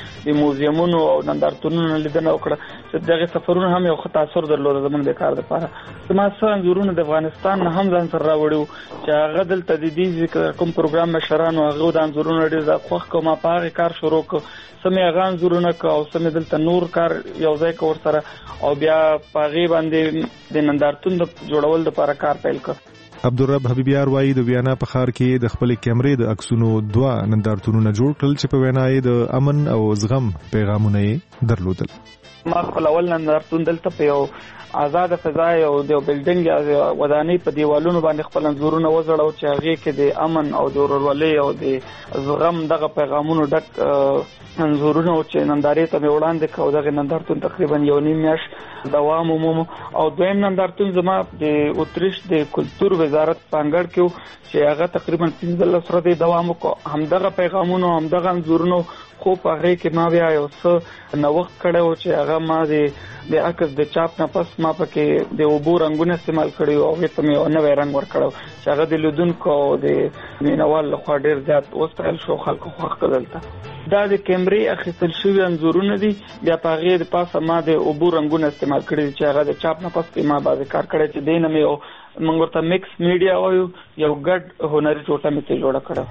موزیمونو او نندارتونونو لیدنه وکړه چې دغه سفرونه هم یو ښه تاثر درلود زموږ د کار لپاره زما څه انځورونه د افغانستان نه هم ځان سره راوړي چې هغه دلته د دې کوم پروګرام مشرانو هغه د انځورونو ډېر زیات خوښ کړ ما په هغې کار شروع کړ سمې هغه انځورونه کړ او سمې دلته نور کار یو ځای کړ ورسره او بیا په هغې باندې د نندارتون د جوړول لپاره کار پیل کړ عبدالرب حبیبیار وایي د ویانا په ښار کې د خپل کیمرې د عکسونو 2 نندارتونونه جوړ کړل چې په وینا یې د امن او زغم پیغامونه یې درلودل ما خپل اول نندارتون دلته په یو آزاد فضا او د بلډینګ یا ودانۍ په دیوالونو باندې خپل انځورونه وزړو چې هغه کې د امن او د ورورولۍ او د زغم دغه پیغامونو ډک انځورونه او چې نندارې ته وړاندې کړو دغه نندارتون تقریبا 1.5 میاشت دوام وموم او دویم نندارتون زما د اتریش د کلتور وزارت پانګړ کې چې هغه تقریبا 15 ورځې دوام وکړ همدغه پیغامونو همدغه انځورونو خو په هغه کې ما بیا یو څه نوښت کړو چې هغه ما د عکس د چاپ نه پس ما پکې د اوبو رنگونه استعمال کړی او هغه ته مې نوې رنگ ورکړو چې هغه د لیدونکو د مینوال لخوا ډیر زیات وستایل شو خلکو خوښ کړل دا د کیمرې اخیستل شوی انځورونه دي بیا په هغه د پاسه ما د اوبو رنگونه استعمال کړی چې هغه د چاپ نه پس ما باندې کار کړی چې دینه مې موږ ورته مکس میډیا وایو یو ګډ هنري ټوټه مې ته جوړ کړو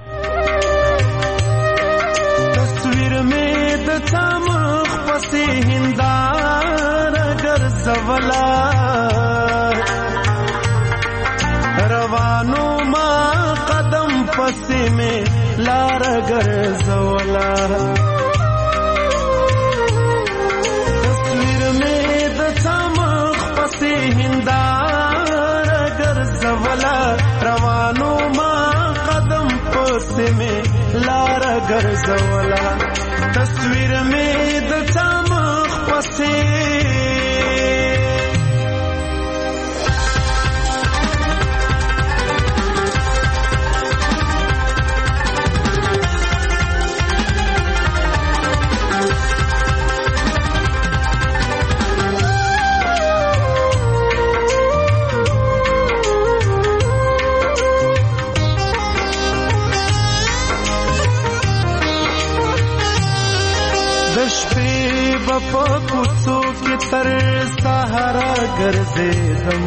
تصویر میں د تمخ پسې هندار ګرځولا روانو ما قدم پسې میں لار ګرځولا تصویر میں د تمخ پسې هندار ګرځولا روانو ما قدم پسې ګرځولا تصویر مې د چمخ پسې په کوڅو کې تر سهارا ګرځېدم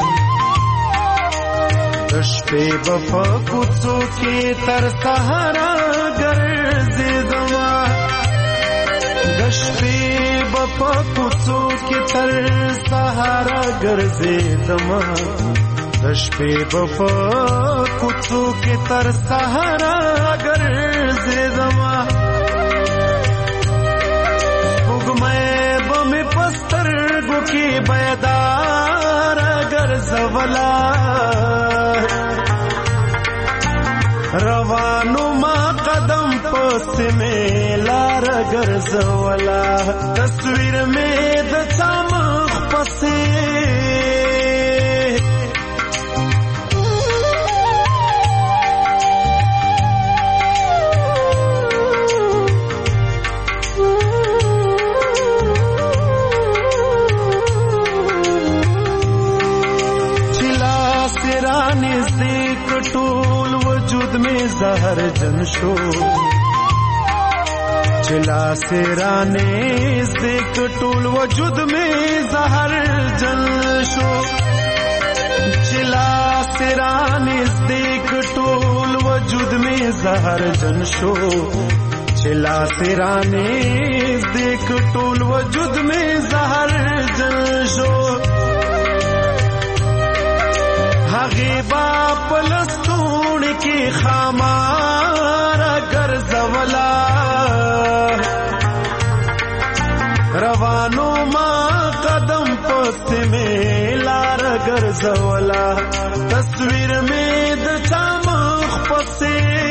د شپې په کوڅو کې تر سهارا ګرځېدم د شپې په کوڅو کې تر سهارا ګرځېدم د شپې په کوڅو کې تر سهارا ګرځېدم پسترګو کې بیدار ګرځولا روانو ما قدم پسې مې لار ګرځولا تصویر مې د چمخ پسې ټول وجود میں زہر جن شو چلا سرانے دیکھ ټول وجود میں زہر جن شو چلا سرانے دیکھ ټول وجود میں زہر جن شو چلا سرانے دیکھ ټول وجود میں زہر جن شو غیبا پلستون کی خامارا گرزولا روانو ما قدم پست میں لار گرزولا تصویر میں د چمخ پسې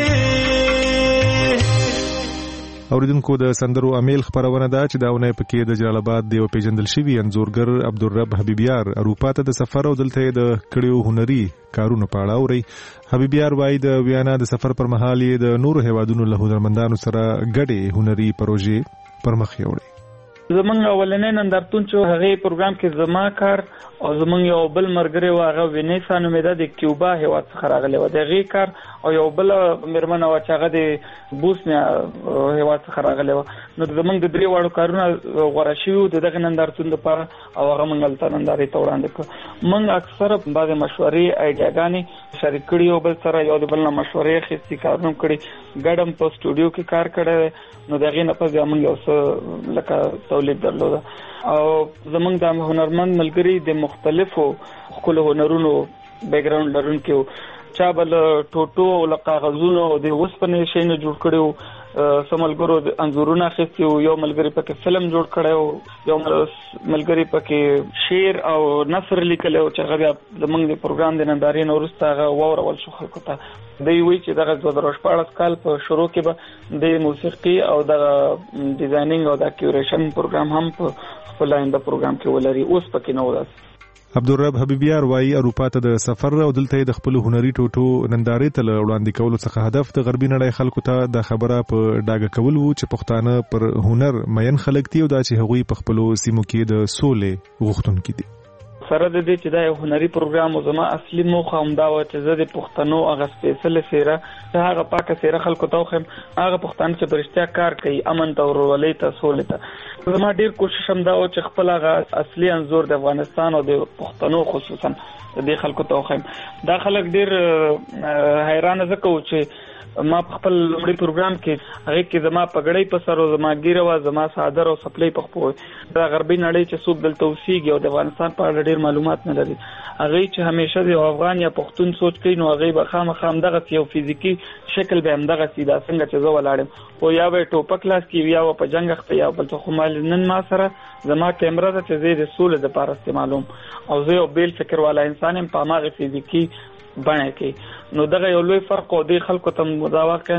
اوریدونکو د سندرو امیل خبرونه ده چې داونه پکې د جلال آباد د پیژندل شوی انځورګر عبدالرب حبیبیار اروپا ته د سفر او دلته د کړیو هنري کارونو په اړه اوري. حبیبیار وايي د ویانا د سفر پر مهال د نورو هیوادونو له هنرمندانو سره ګډې هنري پروژې پرمخ یوړي. زمونږ اولنې نندارتون چې هغه پروګرام کې زما کار او زمونږ یو بل مرګري واغه وینیسا نومیده د کیوبا هیواد څخه راغلی و دغه کار او یو بل مرمنه و چې هغه د بوسنیا هیواد څخه راغلی و نو زمونږ د درې واړو کارونه غوړه شوي دغه نندارتون لپاره او هغه مونږ ته نندارې ته وړاندې کړ. مونږ اکثره بعضې مشورې ایډیاګانې شریک کړي او بل سره یو د بل نه مشورې اخیستي کارونه کړي ګډم په سټوډیو کې کار کړی نو دغه نه پس موږ یو څه لکه تولید درلوده او زمونږ د هنرمند ملګري د مختلفو خپل هنرونو بیک ګراوند لرونکو چا بل ټوټو او کاغذونو د وسپنې شینه جوړ کړو سملګرو انځورونه اخیستي یو ملګری پکې فلم جوړ کړو یو ملګری پکې شعر او نثر لیکلو چې هغه زمونږ د پروګرام د نندارې نورسته هغه وورول شو خلکو ته دی وی چې دغه 2014 کال په شروع کې به د موسیقي او د ډیزاینینګ او د کیوریشن پروګرام هم په خپل آینده پروګرام کې ولري اوس پکې نه ولاس. عبدالرب حبیبیار وايي اروپا ته د سفر او دلته د خپل هنري ټوټو نندارې ته وړاندې کولو څخه هدف د غربي نړۍ خلکو ته د خبره په ډاګه کول وو چې پښتانه پر هنر مین خلک دي او دا چې هغوی په خپل سیمو کې د سولې غوښتونکي دي. سره د دې چې دا یو هنري پروګرام او زما اصلي موخه هم دا و چې زه د پښتنو هغه سپیشل سیره هغه پاکه سیره خلکو ته وخم هغه پښتانه چې برشتیا کار کوي امن ته ورولې ته سولې ته زما ډیر کوشش هم دا و چې خپل هغه اصلي انځور د افغانستان او د پښتنو خصوصا د خلکو ته وخم. دا خلک ډیر حیران زکه و چې ما خپل لومړی پروګرام کې هغه کې زما پګړې په سر او زما ګیره وا زما صادر او سپلې په خپل دا غربي نړۍ چې څوک دلته اوسېږي او د افغانستان په اړه ډیر معلومات نه لري هغه چې همیشه د افغان یا پښتون سوچ کوي نو هغه به خامخا دغه یو فزیکی شکل به هم دغه سیده څنګه چې زه ولاړم او یا به ټوپک لاس کې یا په جنگ اخته یا بل څه خو مال نن ما سره زما کیمرا ته چې زه د سولې لپاره استعمالوم او زه یو بیل فکر والا انسان هم په ماغه فزیکی بڼه کې. نو دغه یو لوی فرق او د خلکو ته دا واقعا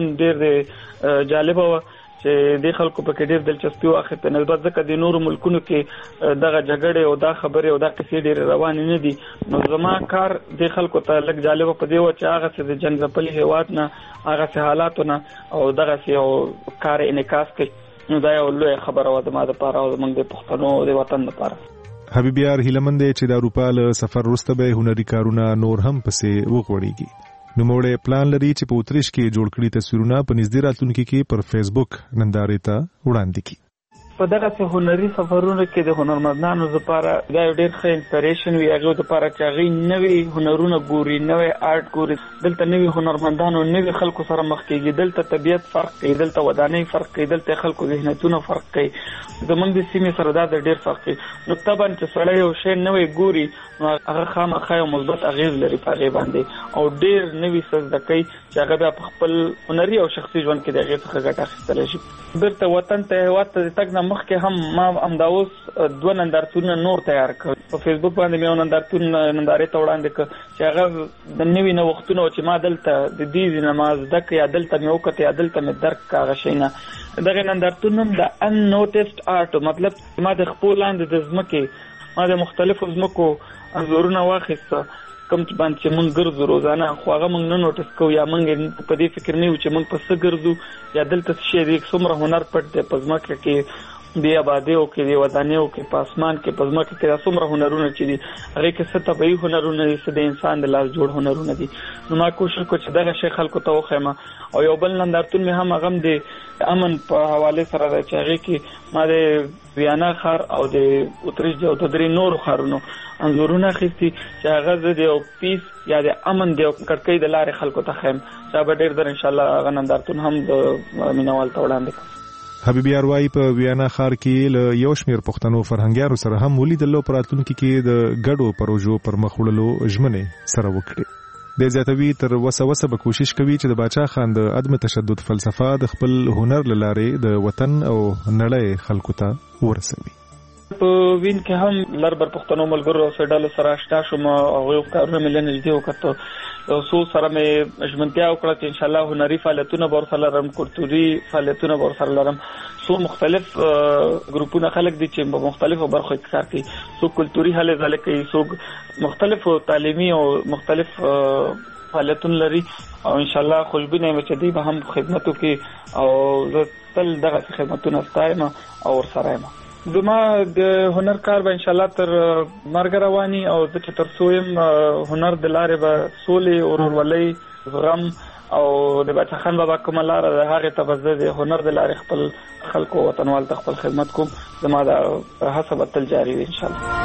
ډېر جالب و چې د خلکو په کې ډېر دلچسپي واخې په نسبت ځکه د نورو ملکونو کې دغه جګړې او دا خبرې او دا کیسې ډېر روانې نه دي. نو زما کار د خلکو ته لږ جالب په دی و چې هغه څه د جنگ ځپلي هیواد نه هغه څه حالاتونه او دغه څه یو کار انعکاس کوي. نو دا یو لوی خبره و د ما لپاره او زموږ د پښتنو د وطن لپاره. حبیب یار هیلمن دی چې د اروپا له سفر وروسته به هنري کارونه نور هم پسې وغوړېږي. نوموړی پلان لري چې په اتریش کې جوړ کړي تصویرونه په نږدې راتلونکي کې پر فیسبوک نندارې ته وړاندې کړي. په دغه څه هنري سفرونو کې د هنرمندانو لپاره دا ډېر ښه انسپریشن وي هغه لپاره چې هغه نوې هنرونه ګوري نوې آرټ ګوري. دلته نوې هنرمندانو نوې خلکو سره مخ کېږي. دلته طبيعت فرق کوي دلته ودانۍ فرق کوي دلته خلکو ذهنیتونه فرق کوي. زمونږ د سیمې سره دا ډېر فرق کوي. نو طبعا چې سړی یو شی نوې ګوري نو هغه خامخا یو مثبت اغیز لري په هغې باندې او ډېر نوې څه زده کوي چې هغه بیا په خپل هنري او شخصي ژوند کې د هغې څخه ګټه اخیستلی شي. بیرته وطن ته هېواد ته د تګ نه مخکې هم ما همدا اوس 2 نندارتونونه نور تیار کړ. په فیسبوک باندې مې یو نندارتون نندارې ته وړاندې کړ چې هغه د نوي نوښتونو چې ما دلته د دې نه ما زده کړې یا دلته مې وکړه یا دلته مې درک کړه هغه شی نه. دغه نندارتون هم د اننوټسډ آرټ مطلب ما د خپل لاندې د ځمکې ما د مختلفو ځمکو انځورونه واخیسته کوم باندې چې مونږ ګرځو روزانه خو هغه مونږ نه نوټس کوو یا مونږ په دې فکر نه یو چې مونږ په څه ګرځو یا دلته څه شی دی څومره هنر پټ دی په ځمکه کې دی آبادیو کې دی ودانیو کې په اسمان کې په ځمکه کې څومره هنرونه چې دي هغه کې څه طبيعي هنرونه دي څه د انسان د لاس جوړ هنرونه دي. نو ما کوشش وکړ چې دغه شی خلکو ته وښیم او یو بل نندارتون مې هم هغه د امن په حواله سره دی چې هغه کې ما د ویانا ښار او د اتریش او د درې نورو ښارونو انځورونه اخیستي چې هغه د یو پیس یا د امن د کړکۍ د لارې خلکو ته ښیم. دا به ډېر در انشاءالله هغه نندارتون هم د مینوال ته وړاندې کړم. حبیب یار وايي په ویانا ښار کې له یو شمېر پښتنو فرهنګیانو سره هم ولیدل په راتلونکي کې د ګډو پروژو پر مخ وړلو ژمنې سره وکړي. د زیاتوي تر وسه به کوشش کوي چې د باچا خان د عدم تشدد فلسفه د خپل هنر لاره د وطن او نړۍ خلکو ته ورسوي. په وین کې هم لربر پښتنو ملګرو سره ډالو سره آشنا شوم او یو کارونه مې نږدې وکړو او سو سره مې ژمنتیا وکړه چې ان شاء الله هنري فعالیتونه به ورسره لرم کلتوري فعالیتونه به ورسره لرم. سو مختلف ګروپونه خلک دي چې په مختلفو برخو کې کار کوي. سو کلتوري هلې ځلې کوي سو مختلف تعلیمي او مختلف فعالیتونه لري او ان شاء الله خوشبینه مې چې دوی به هم خدمت وکړي او زه تل دغه خدمتونه ستایم او ورسره یم. زما د هنر کار به ان شاء الله تر مرګ رواني او ځکه تر سویم هنر د لارې به سولې ورورولۍ زغم او د باچا خان بابا کومه لاره ده هغې ته به زه د هنر د لارې خپل خلکو وطنوال ته خپل خدمت کوم. زما د هڅه به تل جاري وي ان شاء الله.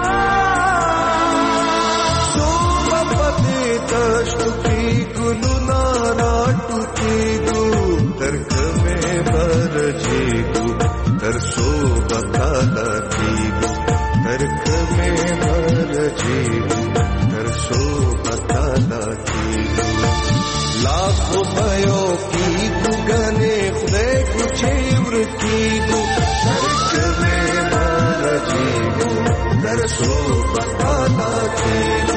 तरसो बताला कीगु तरक में मर जीगु तरसो बताला कीगु लाखों भयो कीगु गने खुदे कुछ इव्र कीगु तरक में मर जीगु तरसो बताला कीगु.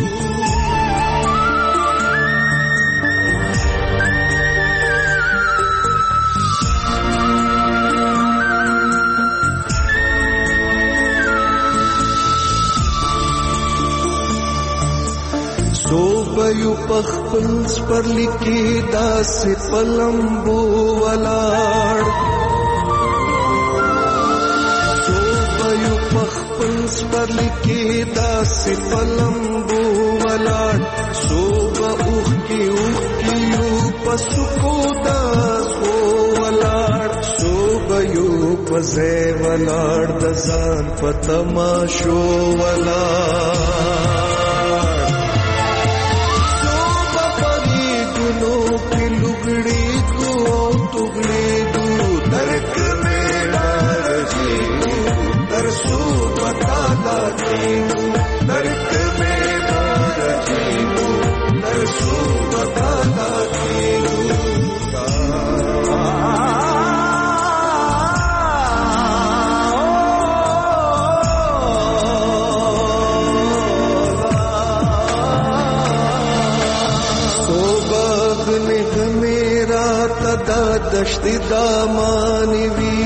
सोबयु पखपल स्पर्ली के दास पलंबो वलाड़ सोबयु पखपल स्पर्ली के दास पलंबो वलाड़ सोब उख की पसुको दास हो वलाड़ सोबयु पजे वलाड़ दजान पतमाशो वलाड़ लुगड़ी को टुगड़ी दू तरक में मर जीगू तरसो बताला जीगू तरक में मर जीगू तरसो बताला जीगू. دشت دامانی وی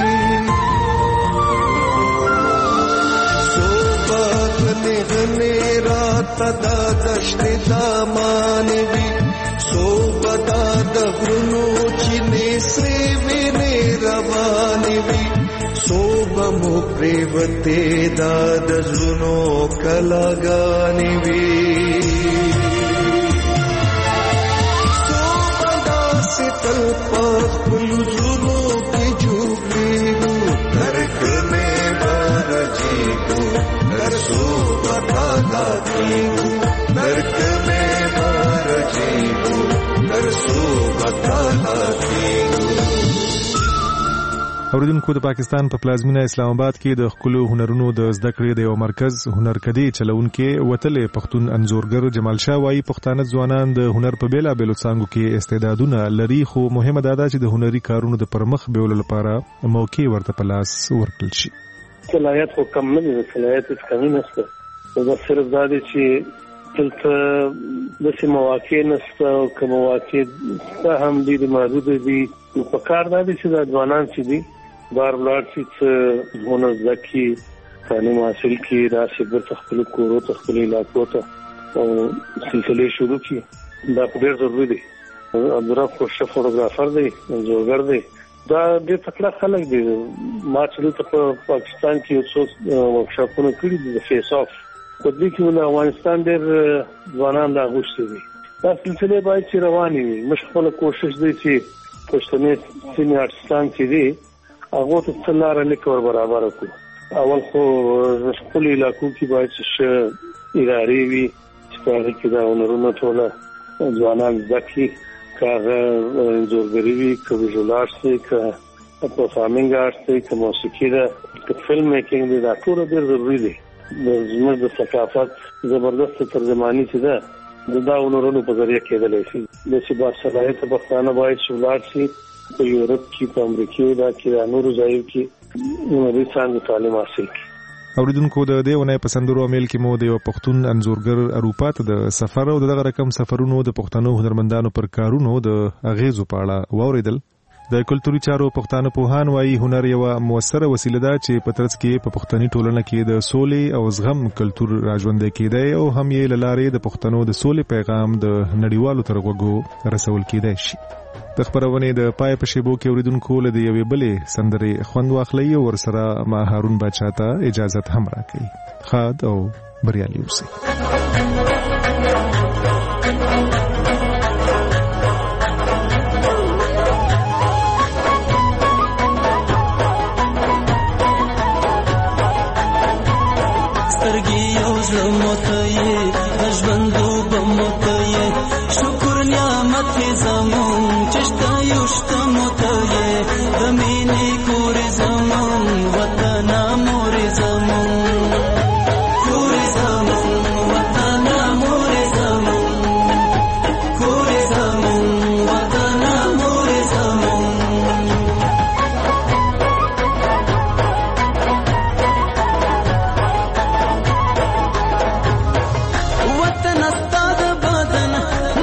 صوبات نغنی رات دا دشت دامانی وی صوبتا دغرنو چینی سری وینی روانی وی صوبا مو پریوتی دا دزلنو کلاگانی وی تل پاک پلزونو کی جوگلیگو درکنے بارجیگو درسو بطالا دیگو درکنے بارجیگو درسو بطالا دیگو. اوریدونکو د پاکستان په پلازمینه اسلام آباد کې د خپل هنرونو د زده کړې د یو مرکز هنرکدي چلونکو وتلې پښتون انزورګر جمال شاه وايي پښتانه ځوانان د هنر په بیلا بیلو څانګو کې استعدادونه لري خو مهمه ده چې د هنري کارونو د پرمخ بیولو لپاره موقع ورته په لاس ورکړل شي. صلاحیت خو کم نه دي، صلاحیت هیڅ کمی نشته، دا صرف دا دی چې دلته داسې مواقع نشته او که مواقع هم دي محدود دي. نو په کار دا دی چې دا ځوانان چې دي بار ولاړ شي څه هنر زده کړي، تعلیم حاصل کړي، راشي بیرته خپلو کورو ته خپلو علاقو ته او سلسلې شروع کړي. دا ډېر ضروري دی. عبدالرب خو ښه فوټوګرافر دی، انځورګر دی، دا ډېر تکړه خلک دي. ما چې دلته په پاکستان کې یو څو ورکشاپونه کړي دي د فیس آف، په دې کې د افغانستان ډېر ځوانان راغوښتي دي. دا سلسلې باید چې روانې وي. موږ خپله کوشش دی چې پښتني سیمې آرټسټان چې دي هغو ته څه لاره لیکه ور برابره کړو. اول خو خپلو علاقو کې باید چې ښه ادارې وي چې په هغې کې دا هنرونه ټوله ځوانان زده کړي، که هغه انځورګري وي، که ویژوال آرټس دی، که پرفارمینګ آرټس دی، که موسیقي ده، که فلم میکینګ دی، دا ټوله ډېر ضروري دی. زموږ د ثقافت زبردست ترجماني چې ده دا هنرونو په ذریعه کېدلی شي. داسې باصلاحیته پښتانه باید چې ولاړ شي په یورپ کې، په امریکې دا کې دا نورو ځایو کې هنري څانګو تعلیم حاصل کړي. اوریدونکو د دې ونې په سندرو امیل کې مو د یو پښتون انځورګر اروپا ته د سفر او دغه رقم سفرونو د پښتنو هنرمندانو پر کارونو د اغیزو په اړه واوریدل. د کلتوري چارو پښتانه پوهان وايي هنر یو موثره وسیله ده چې په ترڅ کې په پښتني ټولنه کې د سولې او زغم کلتور راژوندی کېدی او هم یې له لارې د پښتنو د سولې پیغام د نړیوالو تر غوږو رسول کېدی شي. د خبرونې د پای په شیبو کې اوریدونکو له یوې بلې سندرې خوند واخلئ او ورسره ما هارون باچا ته اجازه هم راکړئ. ښاد او بریالي اوسئ.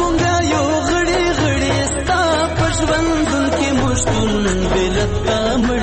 مشتون بلد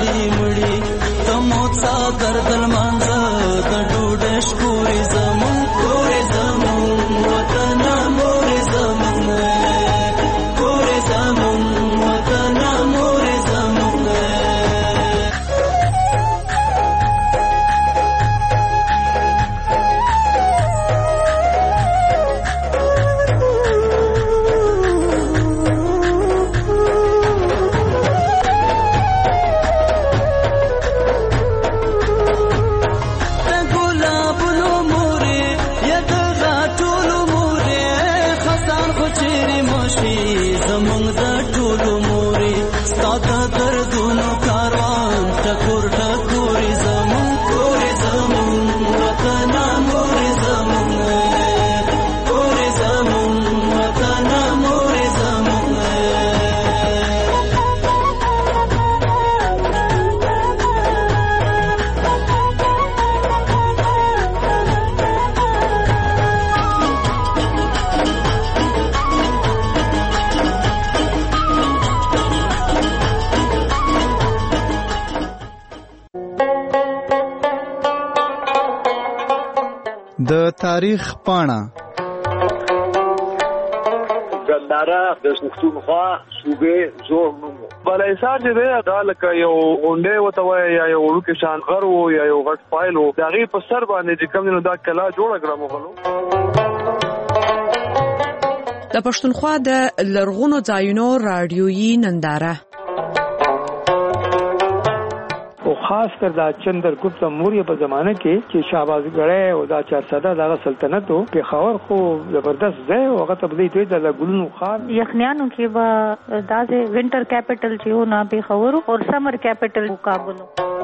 د تاریخ پاڼه ګنداره د پښتونخوا صوبې زوړ نوم بلایسار چې دی دا لکه یو غونډې وته وای یا یو وړوکی شان غر و یا یو غټ فایل و د هغې په سر باندې چې کوم دی نو دا کلا جوړه کړه مغلو د پښتونخوا د لرغونو ځایونو راډیویي ننداره او خاص کر دا چندرګپت موریه په زمانه کې چې شهبازګړی او دا چارسده دغه سلطنت او پېښور خو زبردست ځای او هغه ته بدی دوی د ګلونو خان یخنیانو کې به داسې وینټر کیپټل چې و نه پېښور او سمر کیپټل کابل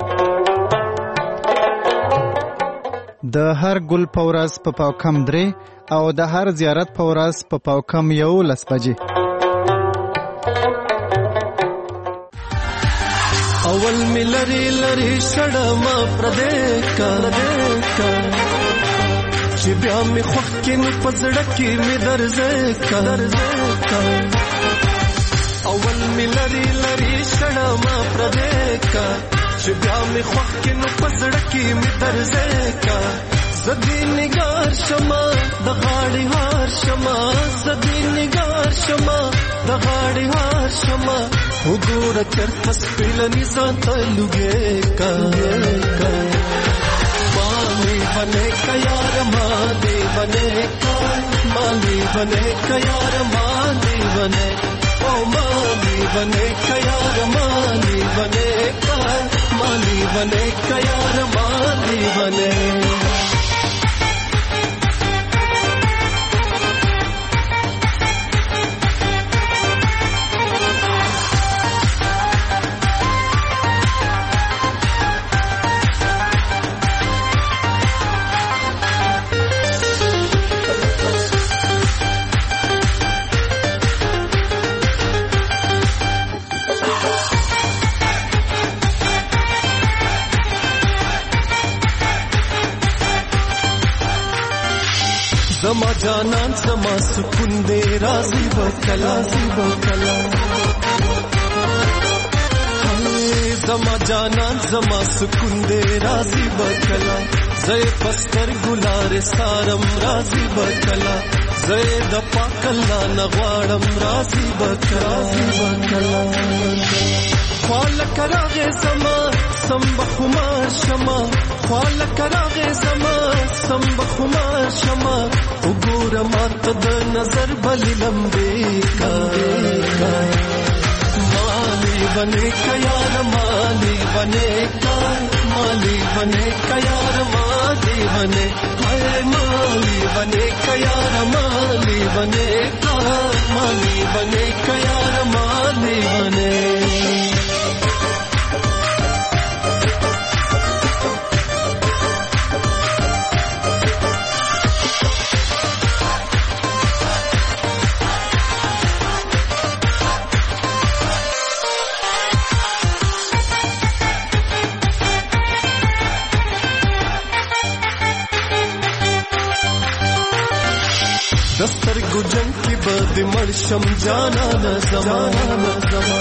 د هر ګل په ورځ په پاوکم 3 او د هر زیارت په ورځ په پاوکم 11 بجې اول می لری لری شړم پردیکا چې بیا می خوښ کې نه پزړه کې می درځه اول می لری لری شړم پردیکا چې بیا می خوښ کې نه پزړه کې می درځه زدی نگار شما د غاړي هار شما زدی نگار شما د غاړي هار شما وګور چرته سپلني ځان ته لګې کا مالي بنه کا یار مالي بنه کا مالي بنه کا یار مالي بنه او مالي بنه کا یار مالي بنه کا مالي بنه کا یار مالي بنه زما جانان زما سکون دے راضی وکلا زما جانان زما سکون دے راضی وکلا زې پستر ګلار سارم راضی وکلا زې د پاک الله نغواړم راضی وکلا خال کراغه زما سم بخمار شما خال کراغه زما سم بخمار شما وګور مات د نظر بل لمبه کا مالی بنے کا یار مالی بنے کا مالی بنے کا یار مالی بنے ہائے مالی بنے کا یار مالی بنے کا مالی بنے کا یار مالی بنے دستر گجن کی بد مرشم جانا نہ زمانہ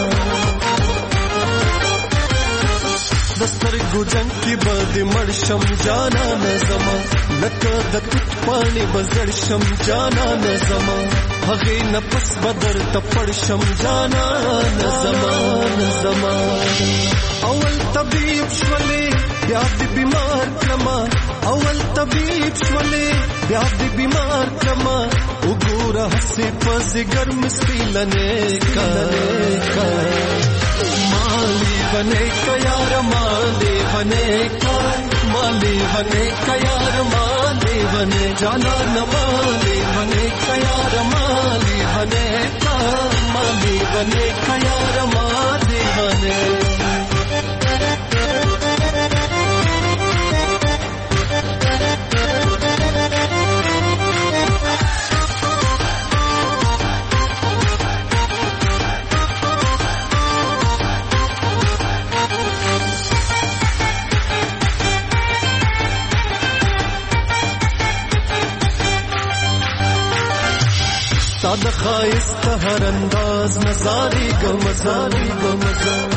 دستر گجن کی بد مرشم جانا نہ زمان لکه د کټ پانی بزړ شم جانا نہ زمان هغه نفس بدر تپړ شم جانا نہ زمان اول طبيب شولې بیا دې بیمار کما اول طبيب شولې بیا دې بیمار کما وګوره هسې پزګر مسپیلنه کا مالی بنے کا یار مالی بنے کا مالی بنے کا یار مالی بنے جانا نہ مالی بنے کا یار مالی بنے کا مالی بنے کا یار مالی بنے ساده خایست هر انداز نظاری گمزاری